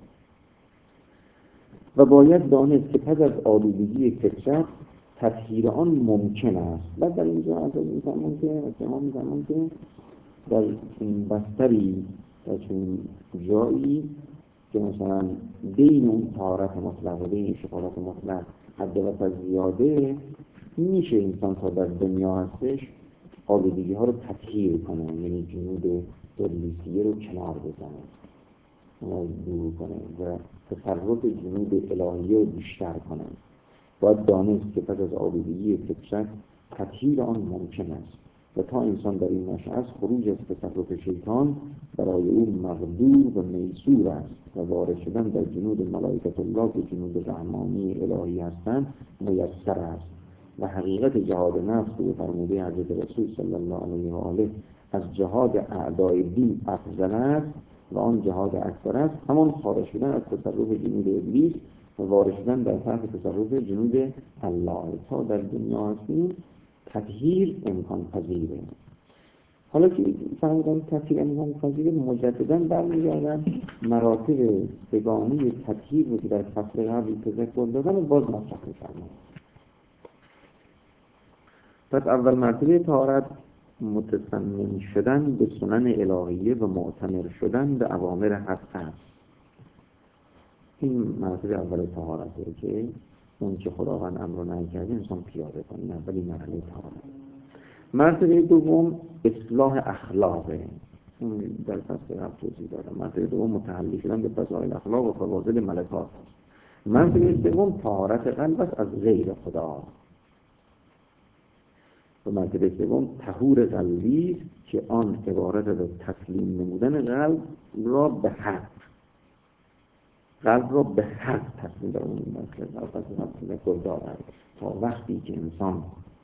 و باید دانست که پس از آلودگی فطرت تطهیر آن ممکن است. بعد در اینجا از این میفهمون که اتهام میفهمون که در این بستری در چون جایی که مثلا بین اون طهارت مطلق و بین شفاعت مطلق حد وسط زیاده، میشه انسان تا در دنیا هستش آلودگی ها رو تطهیر کنه، یعنی جنود ابلیسیه رو کنار بزنه، اونو دور کنه و تصرف جنود الهیه رو بیشتر کنه. باید دانست که پس از آلودگی فطرت تطهیر آن ممکن است و تا انسان در این نشأه است خروج از تصرف شیطان برای او مقدور و میسور است و وارد شدن در جنود ملائکت الله که جنود رحمانی الهی هستند میسر است و حقیقت جهاد نفس که فرموده حضرت رسول صلی الله علیه و آله از جهاد اعدای دین افضل است و آن جهاد اکبر است، همان خارج شدن از تصرف جنود ابلیس و وارد شدن در تحت تصرف جنود الله. تا در دنیا هستیم تطهیر امکان پذیره. حالا که فهمیدن تطهیر امکان پذیره، مجددا برمیگردن مراتب سگانی تطهیر رو که در فصل قبل تذکر دادن و باز مطرح می‌فرمایند. پس اول مرتبه طهارت متسنن شدن به سنن الهیه و معتمر شدن به اوامر حق است. این مرتبه اول طهارته که اون که خداوند امر و نهی کرده انسان پیاده کنه. این اولی مرحله طهارت. مرتبه دوم اصلاح اخلاقه، اون در فصل قبل توضیح دادم. مرتبه دوم متحلی شدن به فضائل اخلاق و فواضل ملکات است. مرتبه سوم طهارت قلب است از غیر خدا. و مرتبه سوم طهور قلبی که آن عبارت از تسلیم نمودن قلب را به حق، قلب را به حق تسلیم در اون مسئله تذکر دارد. تا وقتی که انسان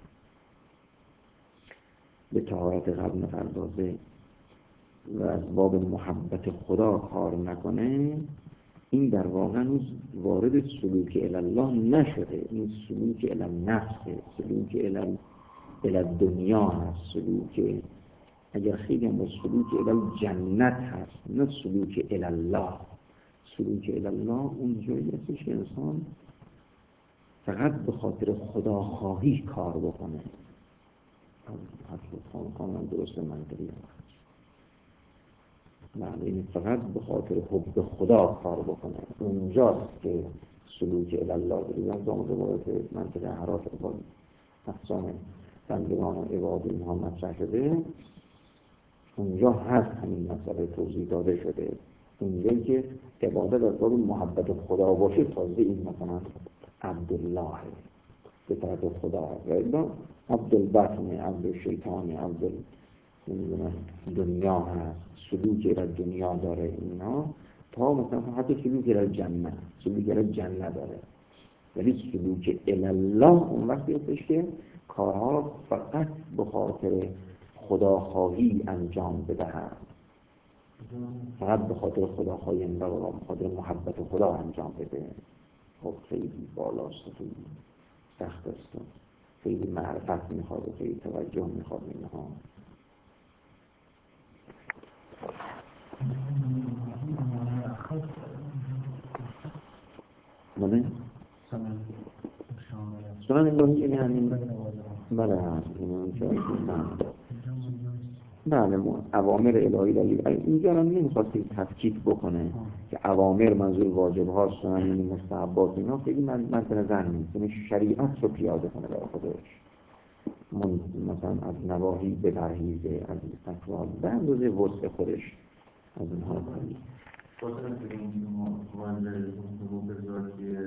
به طهارت قلب نپردازه و از باب محبت خدا کار نکنه، این در واقع هنوز وارد سلوک الله نشده. این سلوک النفس، سلوک الی الدنیا هست. سلوک اگر خیلی هم سلوک الی جنت هست، نه سلوک الله. سلوک الله اون جایی هستش که انسان فقط به خاطر خدا خواهی کار بکنه. حتی کاملا درست منطقی هست. معنی فقط به خاطر حب خدا کار بکنه. اونجاست که سلوک الله داریم. از آن روایت منطقه حرات با اقسام بندگان و عباد اینها مطرح شده. اونجا هست همین مسئله توضیح داده شده. اونجایی که عبادت از باب محبت خدا باشه، تازه این مثلا عبدالله به طرف خدا و عبدالبطن، عبدالشیطان، عبدال دنیا هست. سلوک الى دنیا داره اینا، تا مثلا حتی سلوک الى جنت، سلوک الى جنت داره. ولی سلوک الی الله اون وقتی هستش که کارها فقط به خاطر خداخواهی انجام بدهد، فقط به خاطر خداخواهی و به خاطر محبت خدا انجام بده. خب خیلی بالاست و خیلی سخت است و خیلی معرفت میخواد و خیلی توجه میخواد اینها. بله؟ سنن الهی یعنی همین بله هست بله اوامر الهی دلیل. اینجا هم نمیخواد که تفکیک بکنه که اوامر منظور واجب ها، سنن مستحبات اینا خیلی مد نظر نیست. یعنی شریعت رو پیاده کنه برای خودش، مثلا از نواهی به پرهیزه، از تقوا به اندازه وسع خودش از اینها کنید. خاطر که این مواجه حقوق ذاتی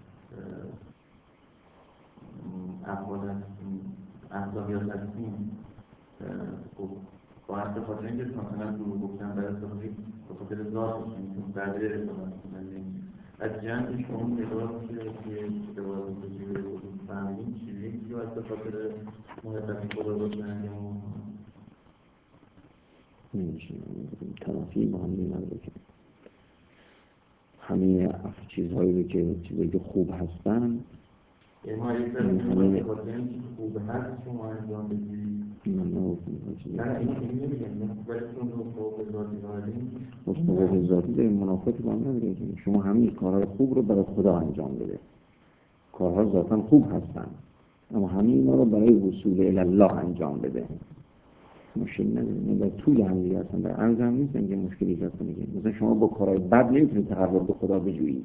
افعال هستیم، اخلاقیات هستیم، باید به خاطر اینکه مثلا دروغ گفتن برای به خاطر ذات هستیم، برده رسالت کنیم از جمعش اون نگاه میشه که دوازه بزرگی رو فهمیدیم چیزی که باید به خاطر محبت خدا باشه انجام نمیشه تنافی با هم نداره که همه چیزهایی رو که چیزهایی که خوب هستن یه ما یک برای به خاطر اینکه خوب هست شما انجام بگیرید نه این نمیگم ولی چون حقوق ذاتی داریم حقوق ذاتی داریم منافاتی با هم نداره که شما همه کارهای خوب رو برای خدا انجام بده. کارها ذاتا خوب هستن اما همه اینا رو برای وصول الی الله انجام بده. مشکل نداره، توی هم دیگه هستن، در عرض هم نیستن که مشکلی ایجاد کنه. مثلا شما با کارهای بد نمیتونید تقرب به خدا بجویید،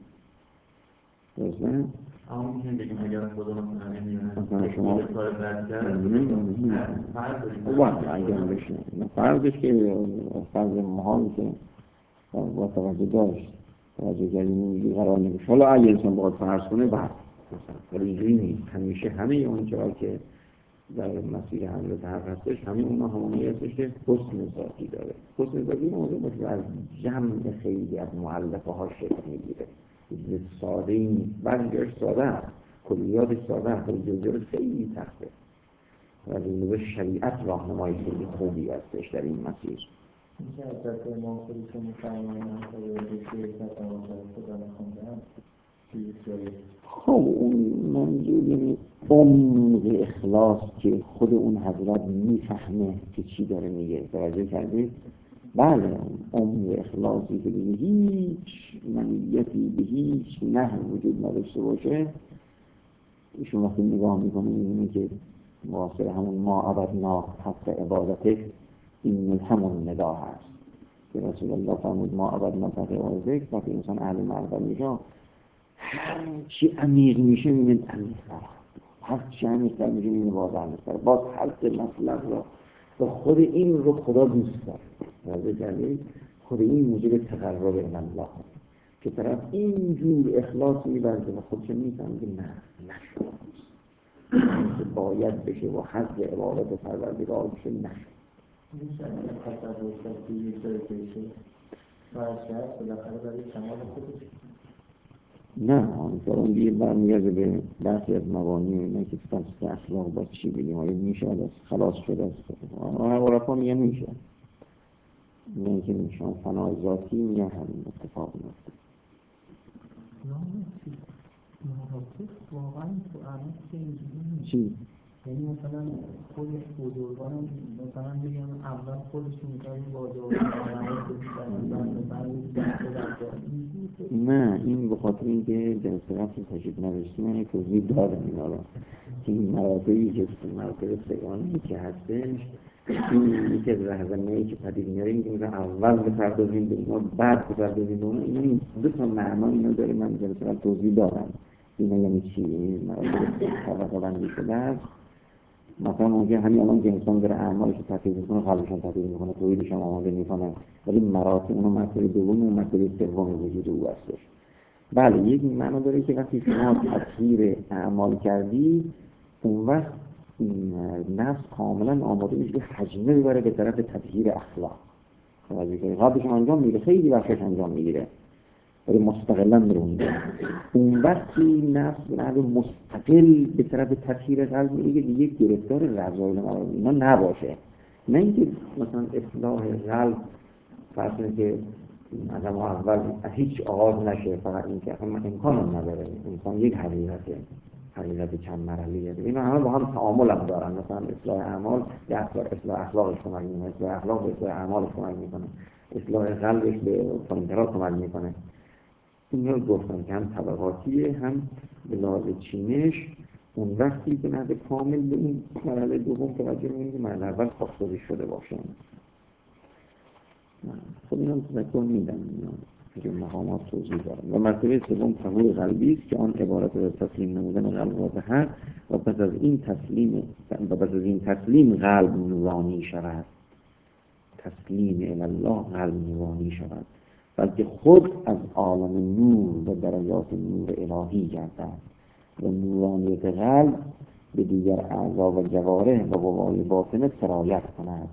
درسته؟ اما میتونیم بگیم اگر خدا مثلا نمیدونه مثلا شما کار بد کرد واقعا اگر بشه فرضش که فرض محالی که با توجه داشت توجه کردیم قرار نمیشه. حالا اگه انسان باید فرض کنه بعد ولی اینجوری نیست. همیشه همه اون چرا که در مسیر حملت حق هستش همه اونا همونی هستش که حسن ذاتی داره. حسن ذاتی موضوع باشه از جمع خیلی از مؤلفه ها شکل میگیره، چیز ساده ای نیست، بعضیش ساده هست، کلیاتش ساده هست، ولی جزئیات خیلی سخته و به شریعت راهنمای خیلی خوبی هستش در این مسیر. میشه از دست امام خودشون میفرمایند که بشه تصور خدا نخوندن خب اون منظور یعنی عمق اخلاص که خود اون حضرت میفهمه که چی داره میگه، توجه کردید؟ بله عمق اخلاصی که به هیچ منیتی به هیچ نحو وجود نداشته باشه، ایشون وقتی نگاه میکنه میبینه که واصل همون ما عبدنا حق عبادتک این همون ندا هست که رسول الله فرمود ما عبدنا حق عبادتک. وقتی انسان اهل معرفت میشه هر چی عمیق میشه میبینه عمیق‌تر، هر چی عمیق‌تر میشه میبینه باز عمیق‌تر، باز حد مطلب را و خود این رو خدا دوست داره. واضح کردید؟ خود این موجب تقرب الله که طرف اینجور اخلاص میبرده و خودش میفهمه که نه نشد که باید بشه و حد عبادت پروردگار بشه نشد. میشه تصور کرد که یک جای بشه فرشت بالاخره برای کمال خودش نه اون دیگه برمیگرده به برخی از مبانی اینه که فلسفه اخلاق با چی بگیم آیا میشه از خلاص شده از عرفا میگن میشه، نه که میشن فنای ذاتی میگن همین اتفاق میفته. واقعا تو اعمال که اینجوری چی؟ یعنی مثلا خودش بزرگان مثلا بگم اول خودشون میتونی باجه و نه این به خاطر اینکه در طرف تشریف نداشتیم من یک توضیح دارم این حالا که این مراتبی که مراتب سگانی که هستش این یکی از رهزنهایی که پدید میاریم که مثلا اول بپردازیم به اینا بعد بپردازیم به اونا، این دو تا معنا اینو داره. من در طرف توضیح دارم اینا یعنی چی؟ این مراتب طبقه بندی شده است. مثلا ممکن همین الان که انسان داره اعمالش رو تطبیق میکنه قلبشون تطبیق میکنه توحیدش هم آماده میکنه، ولی مراتب اونو مرتبه دوم و مرتبه سوم وجود او هستش. بله یک معنا داره که وقتی شما تطهیر اعمال کردی اون وقت نفس کاملا آماده میشه که حجمه ببره به طرف تطهیر اخلاق. قبلش انجام میگیره، خیلی وقتش انجام میگیره ولی مستقلا میرونده. اون وقتی نفس به مستقل به طرف تطهیر قلب میگه دیگه گرفتار رضایل مراد اینا نباشه. نه اینکه مثلا اصلاح قلب فرض که مثلا اول هیچ آغاز نشه، فقط این که اما امکان نداره. انسان یک حقیقته، حقیقت چند مرحله‌ایه، اینا همه با هم تعامل هم دارن. مثلا اصلاح اعمال یا اصلاح اخلاقش کمک میکنه، اصلاح اخلاق به اصلاح اعمالش کمک میکنه، اصلاح قلبش به پایین‌ترها کمک میکنه. اینا گفتم که هم طبقاتیه هم به لحاظ چینش. اون وقتی که نهد کامل به این مرحله دوم توجه می‌کنیم که مرحله اول خاص‌سازی شده باشه. خب اینا تذکر میدم اینا که مقامات توضیح دارم. و مرتبه سوم تحول قلبی است که آن عبارت از تسلیم نمودن قلب را به حق و پس از این تسلیم و پس از این تسلیم قلب نورانی شود. تسلیم الله قلب نورانی شود بلکه خود از عالم نور و درجات نور الهی گردد و نورانیت قلب به دیگر اعضا و جوارح و قوای باطنه سرایت کند.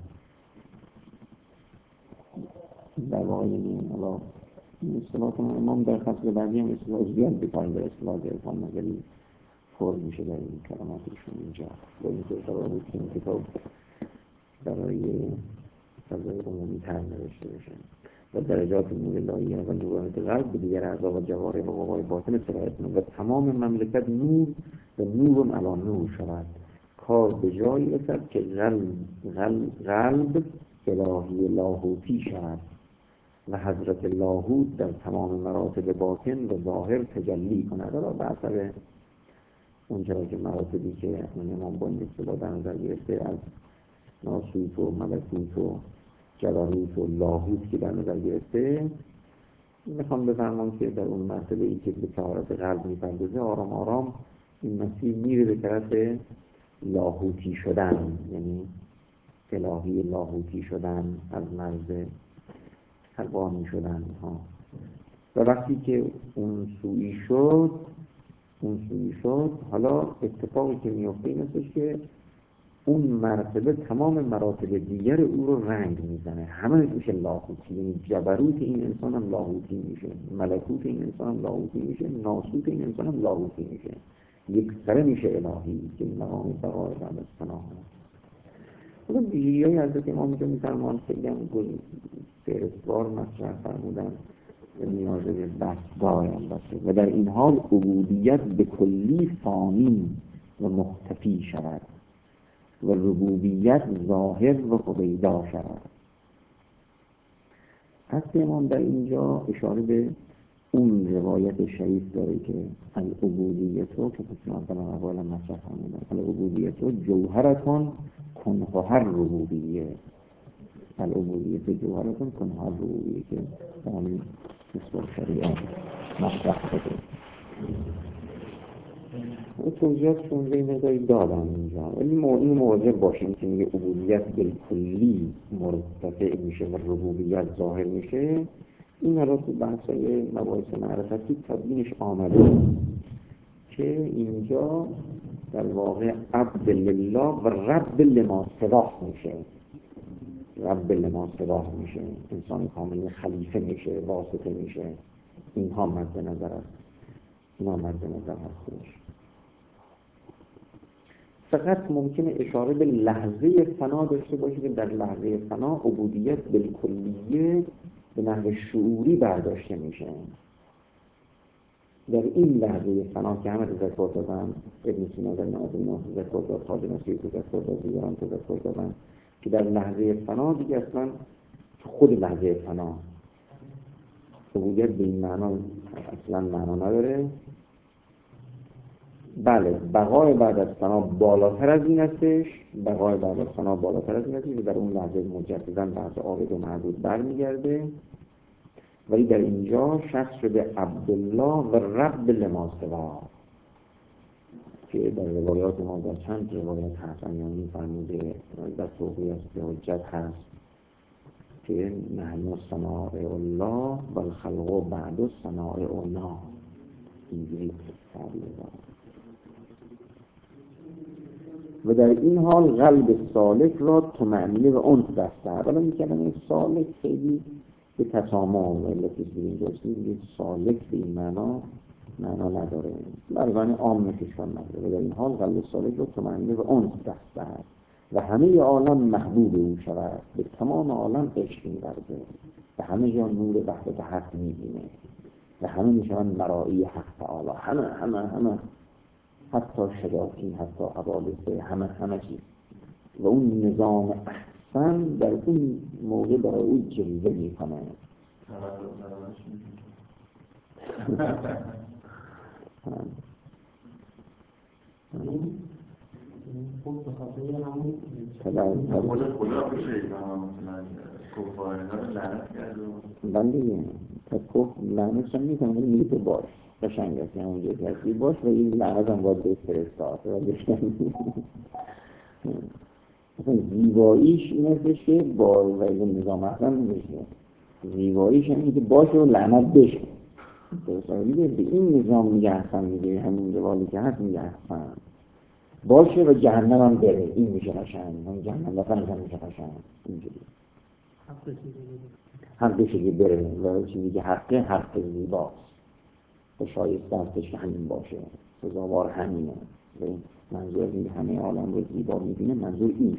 در واقع این حالا این اصطلاحات امام در فصل بعدی هم اصطلاح زیاد بکنیم در اصطلاح درفان نظری فرم میشه در این کلماتشون اینجا با این که قرار بود که این کتاب برای فضای عمومی تر نوشته بشه و درجات نور الهی و نورانیت قلب به دیگر اعضا و جوارح و قوای باطن سرایت کند و تمام مملکت نور و نور علی نور شود. کار به جایی رسد که قلب قلب قلب الهی لاهوتی شود و حضرت لاهوت در تمام مراتب باطن و ظاهر تجلی کند. حالا به اثر اون چرا که مراتبی که امام با این اصطلاح در نظر گرفته از ناسوت و ملکوت و جبروت و لاهوت که در نظر گرفته، میخوام بفرمام که در اون مرتبه ای که به طهارت قلب میپردازه آرام آرام این مسیر میره به طرف لاهوتی شدن، یعنی الهی لاهوتی شدن، از مرز حقانی شدن ها. و وقتی که اون سویی شد اون سویی شد حالا اتفاقی که میفته این استش که اون مرتبه تمام مراتب دیگر او رو رنگ میزنه، همه میشه لاهوتی، یعنی جبروت این انسان هم لاهوتی میشه، ملکوت این انسان هم لاهوتی میشه، ناسوت این انسان هم لاهوتی میشه، یک سره میشه الهی که مقام بقای بعد از فنا هست. حالا ویژگی های حضرت امام اینجا میفرمان خیلی هم فهرستوار مطرح فرمودن نیاز به بسط‌گاه البته. و در این حال عبودیت به کلی فانی و مختفی شود و ربوبیت ظاهر و هویدا شود. حضرت امام در اینجا اشاره به اون روایت شریف داره که العبودیت رو که خصوصا در اول مطرح فرمودن العبودیت رو جوهرتون کنهر ربوبیه، العبودیت جوهرتون کنهر ربوبیه که آنی نسبت شریعت مطرح شده. این توضیحات شونده این مقداری دادم اینجا، ولی این مواظب باشیم که میگه عبودیت بالکلی مرتفع میشه و ربوبیت ظاهر میشه. این حالا تو بحثای مباحث معرفتی تبیینش آمده که اینجا در واقع عبد لله و رب لما سواه میشه، رب لما سواه میشه، انسان کامل خلیفه میشه، واسطه میشه. اینها مد نظر است، اینها مد نظر هستش. فقط ممکنه اشاره به لحظه فنا داشته باشه که در لحظه فنا عبودیت بالکلیه به نحو شعوری برداشته میشه. در این لحظه فنا که همه تذکر دادن، ابن سینا در ناظرین تذکر داد، خادم نصیر تذکر داد، دیگران تذکر دادن که در لحظه فنا دیگه اصلا خود لحظه فنا عبودیت به این معنا اصلا معنا نداره. بله بقای بعد از فنا بالاتر از این هستش، بقای بعد از فنا بالاتر از این هستش، در اون لحظه مجدداً بحث عابد و معبود برمیگرده. ولی در اینجا شخص شده عبدالله و رب لما سوا که در روایات ما در چند روایت هست یعنی فرموده در توقیه است که حجت هست که نحن صنائع الله و الخلق بعد صنائع الله. اینجوری تعبیر دارد. و در این حال قلب سالک را طمأنینه و انس دست دهد. حالا می‌کنم این سالک خیلی به تسامح و علتی که اینجا هستید سالک به این معنا معنا نداره، برگان عام نکشان نداره. و در این حال قلب سالک را طمأنینه و انس دست دهد و همه عالم محبوب او شود، به تمام عالم عشق می‌ورزد و همه جا نور وحدت حق می‌بینه و همه می‌شوند مرائی حق تعالی، همه همه همه حتی شیاطین، حتی حوادث، همه همه چیز. و اون نظام احسن در اون موقع برای او جلوه می‌کنه. خود بخاطر همون خود خدا به شیطان مثلا کفار اینا رو لعنت کرد و بله تا کفر لعنتش هم میکنه ولی میگه تو باش قشنگ است، یعنی اونجا که هستی باش و این لعنت هم باید به فرستاد و مثلا زیباییش این هستش که با ولی نظام احسن میشه، زیباییش هم این که باشه و لعنت بشه. درسته میگه به این نظام میگه احسن، میگه همین روالی که هست میگه احسن باشه و جهنم هم بره، این میشه قشنگ، هم جهنم لفن هم میشه قشنگ اینجوری حق بشه که بره و چیزی که حقه حق زیباست و شایسته هستش که همین باشه، سزاوار همینه. منظور این همه عالم رو زیبا میبینه، منظور این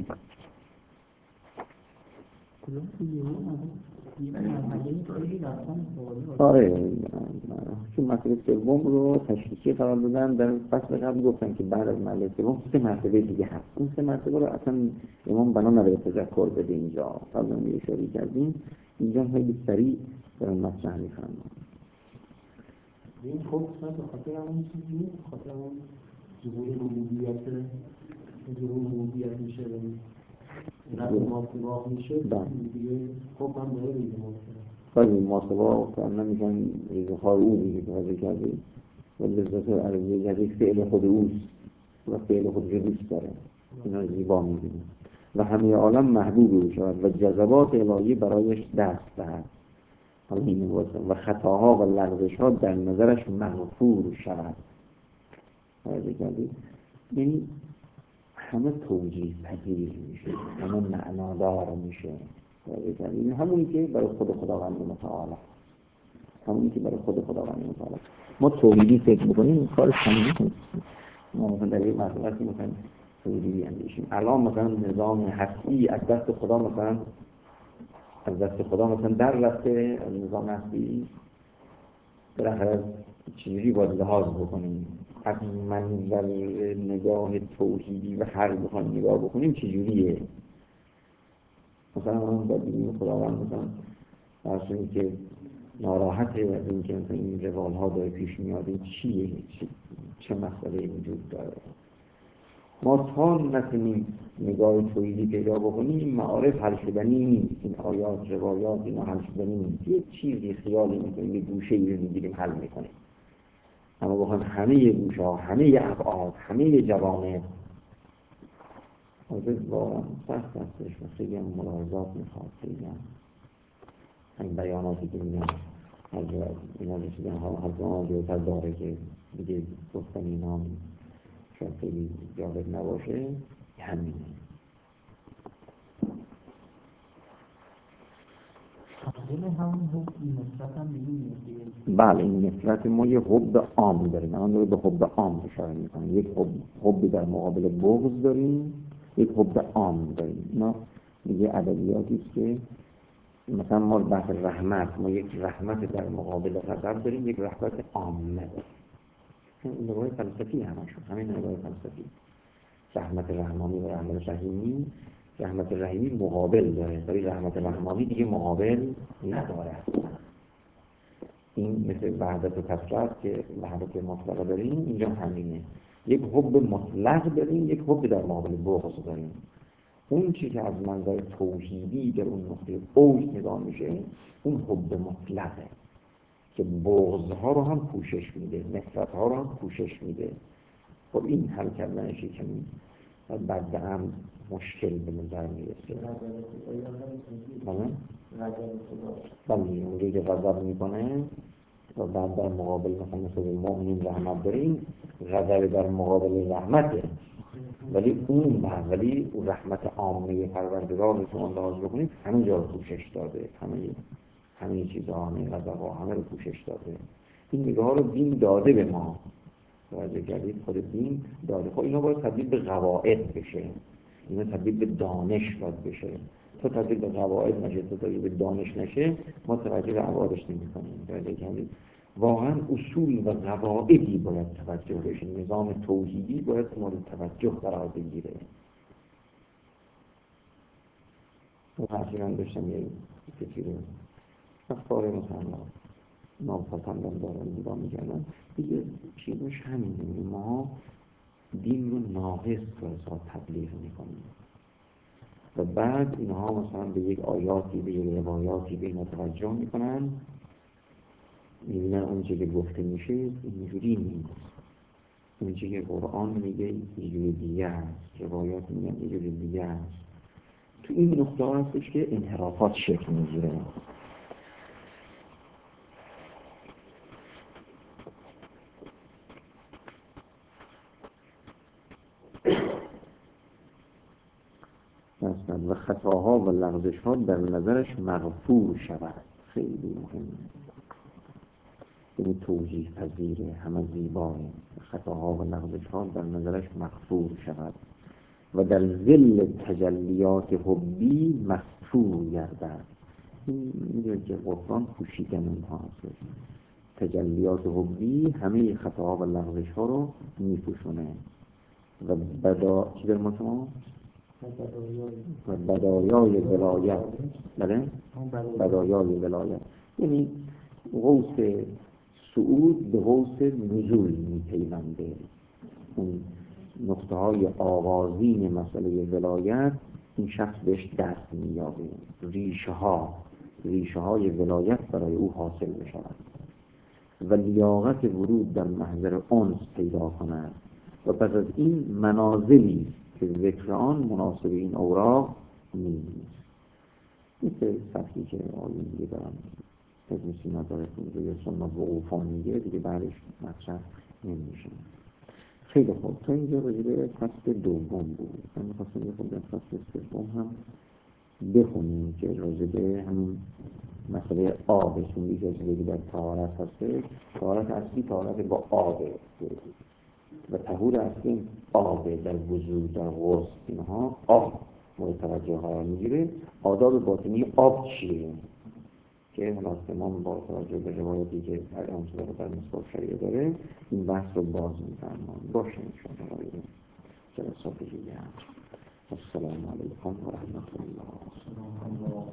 آره. چون مسئله سوم رو تشریحی قرار دادن در فصل قبل گفتن که بعد از مسئله سوم سه مرتبه دیگه هست. اون سه مرتبه رو اصلا امام بنا نداره تذکر بده اینجا، قبلا می اشاره کردیم، اینجا خیلی سریع در مطرح می‌کنن. این خود به خاطر همون چیزی، به خاطر همون ظهور ربوبیت، ظهور ربوبیت میشه. وقتی ماسباق میشه دیگه خب من داره دیگه خیلی ماسباق کار نمیکن ریزه های او دیگه توجه کردی و لذت عربیه جدید فعل خود اوست و فعل خود رو دوست داره، اینا زیبا میبینه و همه عالم محبوب او شود و جذبات الهی برایش دست دهد. حالا این و خطاها و لغزش ها در نظرش مغفور شود. توجه کردی؟ یعنی همه توجیه پذیر میشه، همه معنادار میشه. این همونی که برای خود خداوند متعال همونی که برای خود خداوند متعال ما توحیدی فکر میکنیم کار سنگی کنیم. ما مثلا در یک مسئله مثلا توحیدی اندیشیم الان مثلا نظام هستی از دست خدا مثلا از دست خدا مثلا در رفته از نظام هستی بالاخره چیزی باید لحاظ بکنیم. از منظر نگاه توحیدی و هر بخوایم نگاه بکنیم چجوریه؟ مثلا من باید بگیم خداوند مثلا درسونی که ناراحته از این که مثلا این روال ها داره پیش میاد این چیه؟ چه, چه مسئله وجود داره؟ ما تا نتونیم نگاه توحیدی پیدا بکنیم این معارف حل شدنی نیست، این آیات روایات اینا حل شدنی نیست. یه چیزی خیالی میکنیم، یه گوشه ای رو میگیریم حل میکنیم. اما بخوایم همه گوشه ها، همه ابعاد، همه جوانب حاضر واقعا سخت هستش و خیلی هم ملاحظات میخواد. خیلی هم این بیاناتی که میگن از اینا رسیدن ها از آن جوتر داره که دیگه گفتن اینا شاید خیلی جالب نباشه همینه. بله این نسبت ما یه حب عام داریم، من داره به حب عام اشاره میکنم. یک حب, حب در مقابل بغض داریم، یک حب عام داریم. اینا میگه ادبیاتی است که مثلا ما بحث رحمت، ما یک رحمت در مقابل غضب داریم، یک رحمت عامه داریم. این نگاه فلسفی همشون همین نگاه فلسفی. رحمت رحمانی و رحمت رحیمی، رحمت رحیمی مقابل داره ولی رحمت رحمانی دیگه مقابل نداره. این مثل وحدت و کثرت که وحدت مطلقه داریم، اینجا همینه. یک حب مطلق داریم، یک حب در مقابل بغض داریم. اون چی که از منظر توحیدی در اون نقطه اوج نگاه میشه اون حب مطلقه که بغضها رو هم پوشش میده، نفرتها رو هم پوشش میده. خب این حل کردنشی که بعد هم مشکل به نظر میرسه. بله؟ بله اونجایی که غضب میکنه و بعد در مقابل مثلا مثل مؤمنین رحمت داریم، غضب در مقابل رحمته ولی اون بعد ولی اون رحمت عامه پروردگار رو شما لحاظ بکنید همه جا رو پوشش داده، همه همه چیزها، همه غضب‌ها همه رو پوشش داده. این نگاه رو دین داده به ما، توجه کردید؟ خود دین داده. خب اینا باید تبدیل به قواعد بشه، اینا تبدیل به دانش باید بشه. تا تبدیل به قواعد نشه، تا تبدیل به دانش نشه ما توجه به قواعدش نمی‌کنیم. توجه کردید؟ واقعا اصول و قواعدی باید توجه بشه. نظام توحیدی باید مورد توجه قرار بگیره. و حقیقا داشتم یه کسی رو اخبار مثلا نامپسندم دارن نگاه می‌کردن دیگه چیزش همینه. ما دین رو ناقص تو حساب تبلیغ میکنیم و بعد اینها مثلا به یک آیاتی به یک روایاتی به اینا توجه میکنن، میبینن اونچه که گفته میشه اینجوری نیست، اونچه که قرآن میگه اینجوری دیگه است، روایات میگن اینجوری دیگه است. تو این نقطه هستش که انحرافات شکل میگیره. و خطاها و لغزش‌ها در نظرش مغفور شود. خیلی مهمه. این توجیه پذیره، همه زیباه. خطاها و لغزش‌ها در نظرش مغفور شود و در ظل تجلیات حبی مستور گردد. این میگه که قرآن پوشیدن اونها هست. تجلیات حبی همه خطاها و لغزش‌ها رو میپوشونه و بدا چی در ما و بدایای ولایت. بله؟ بدایای ولایت یعنی غوث صعود به غوث نزول میپیونده. اون نقطه های آغازین مسئله ولایت این شخص بهش دست می‌یابه، ریشه ها ریشه های ولایت برای او حاصل بشود و لیاقت ورود در محضر انس پیدا کند و پس از این منازلی که ذکر آن مناسب این اوراق نیست. مثل سطحی که آیین دیگه دارم ابن سینا داره که یا سنت وقوفا میگه دیگه بعدش مطرح نمیشه. خیلی خوب، تا اینجا راجبه فصل دوم بود. من می‌خواستم یه خود در فصل سوم هم بخونیم که راجبه همین مسئله آب سنی که راجبه در طهارت هسته. طهارت اصلی طهارت با آبه و طهور اصلی آبه. در وضو، در غسل، اینها آب مورد توجه قرار میگیره. آداب باطنی آب چیه؟ که حالا امام با توجه به روایتی که در امثال در مصباح شریعه داره این بحث رو باز می‌فرمان. باشه انشاءالله برای جلسات دیگه. السلام علیکم و رحمت الله.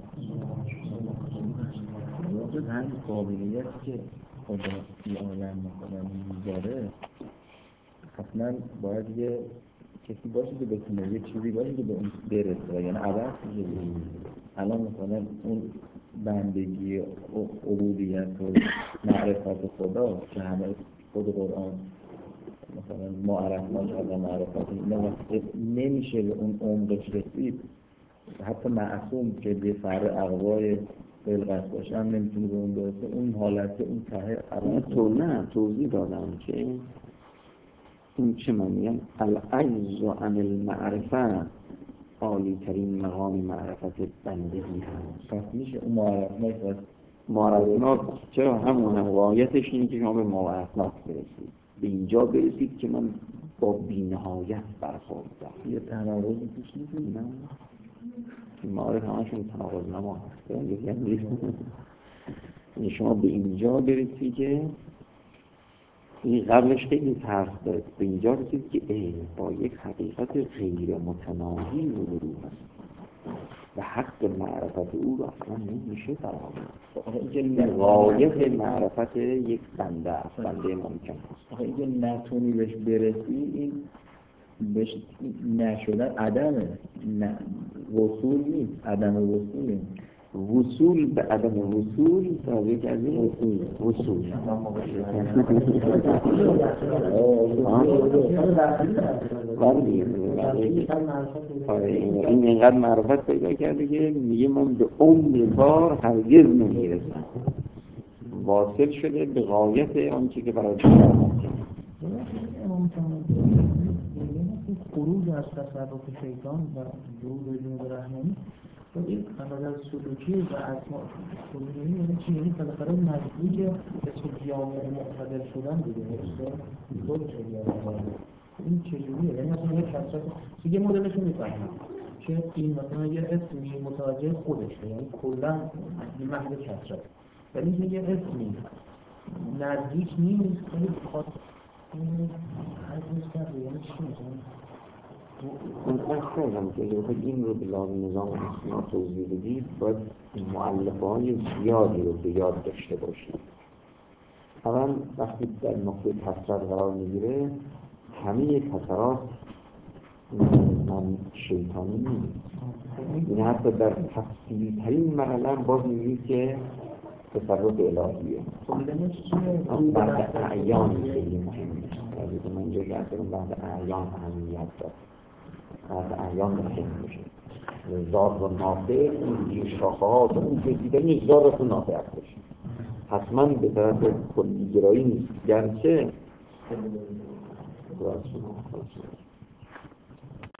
واجب همین قابلیتی که خدا این عالم مثلا میذاره حتما باید یه کسی باشه که بتونه یه چیزی باشه که به اون برسه، یعنی عوض میشه. الان مثلا اون بندگی و عبودیت و معرفت خدا که همه خود قرآن مثلا معرفت شده معرفت اینا نمیشه به اون عمقش رسید. حتی معصوم که به فرع اقوای خلقت باشه هم نمیتونه به اون برسه. اون حالت اون ته اون تو نه توضیح دادم که این چه من میگم العجز عن المعرفه عالی ترین مقام معرفت بندگی هست. پس میشه اون معرفت معرفت چرا همون هم واقعیتش اینه که شما به معرفت برسید، به اینجا برسید که من با بی‌نهایت برخوردم. یه تناقض توش نیست؟ نه این معارف همشون تناقض نما هست. شما به اینجا برسید که این قبلش خیلی طرف داره، به اینجا رسید که ای با یک حقیقت غیر متناهی روبرو هست و حق معرفت او رو اصلا نمیشه برآورد. این غایت معرفت یک بنده است، بنده ممکن است. آخه اینکه نتونی بهش برسی این بهش نشدن عدمه، نه وصول نیست، عدم وصوله. وصول به عدم وصول تابع کردیم وصول وصول این اینقدر معرفت پیدا کرده که میگه من به عمر کار هرگز نمیرسم، واصل شده به غایت آنچه که برای دیگر ممکن خروج از تصرف شیطان و ظهور جنوب رحمانی و این قواعد سلوکی و اسماء سلوکی یعنی چی؟ یعنی بالاخره نزدیک به جامعه معتدل شدن دیگه درسته؟ خود شده این چجوریه؟ یعنی مثلا یک کسرت دیگه مدلش رو میفهمم که این مثلا یه اسمی متوجه خودشه، یعنی کلا یه محل کسرت، ولی یه اسمی نزدیک نیست ولی بخواد این حضرش کرده یعنی چی میتونه؟ من خواستم که اگه بخواید این رو به لازم نظام اسماء توضیح بدید باید مؤلفه های زیادی رو به یاد داشته باشید. اولا وقتی در نقطه کثرت قرار میگیره همه کثرات من شیطانی نیست، این حتی در تفصیلی ترین مرحله باز میگید که تصرف الهیه. بعد اعیان خیلی مهمه، ولی من اینجا گردم بعد اعیان اهمیت داره، بعد اعیان مهم میشه. ذات و نافع این دیگه شاخهات اون کسیدن یک ذات و نافع بشه، حتما به طرف کلیگرایی نیست، گرچه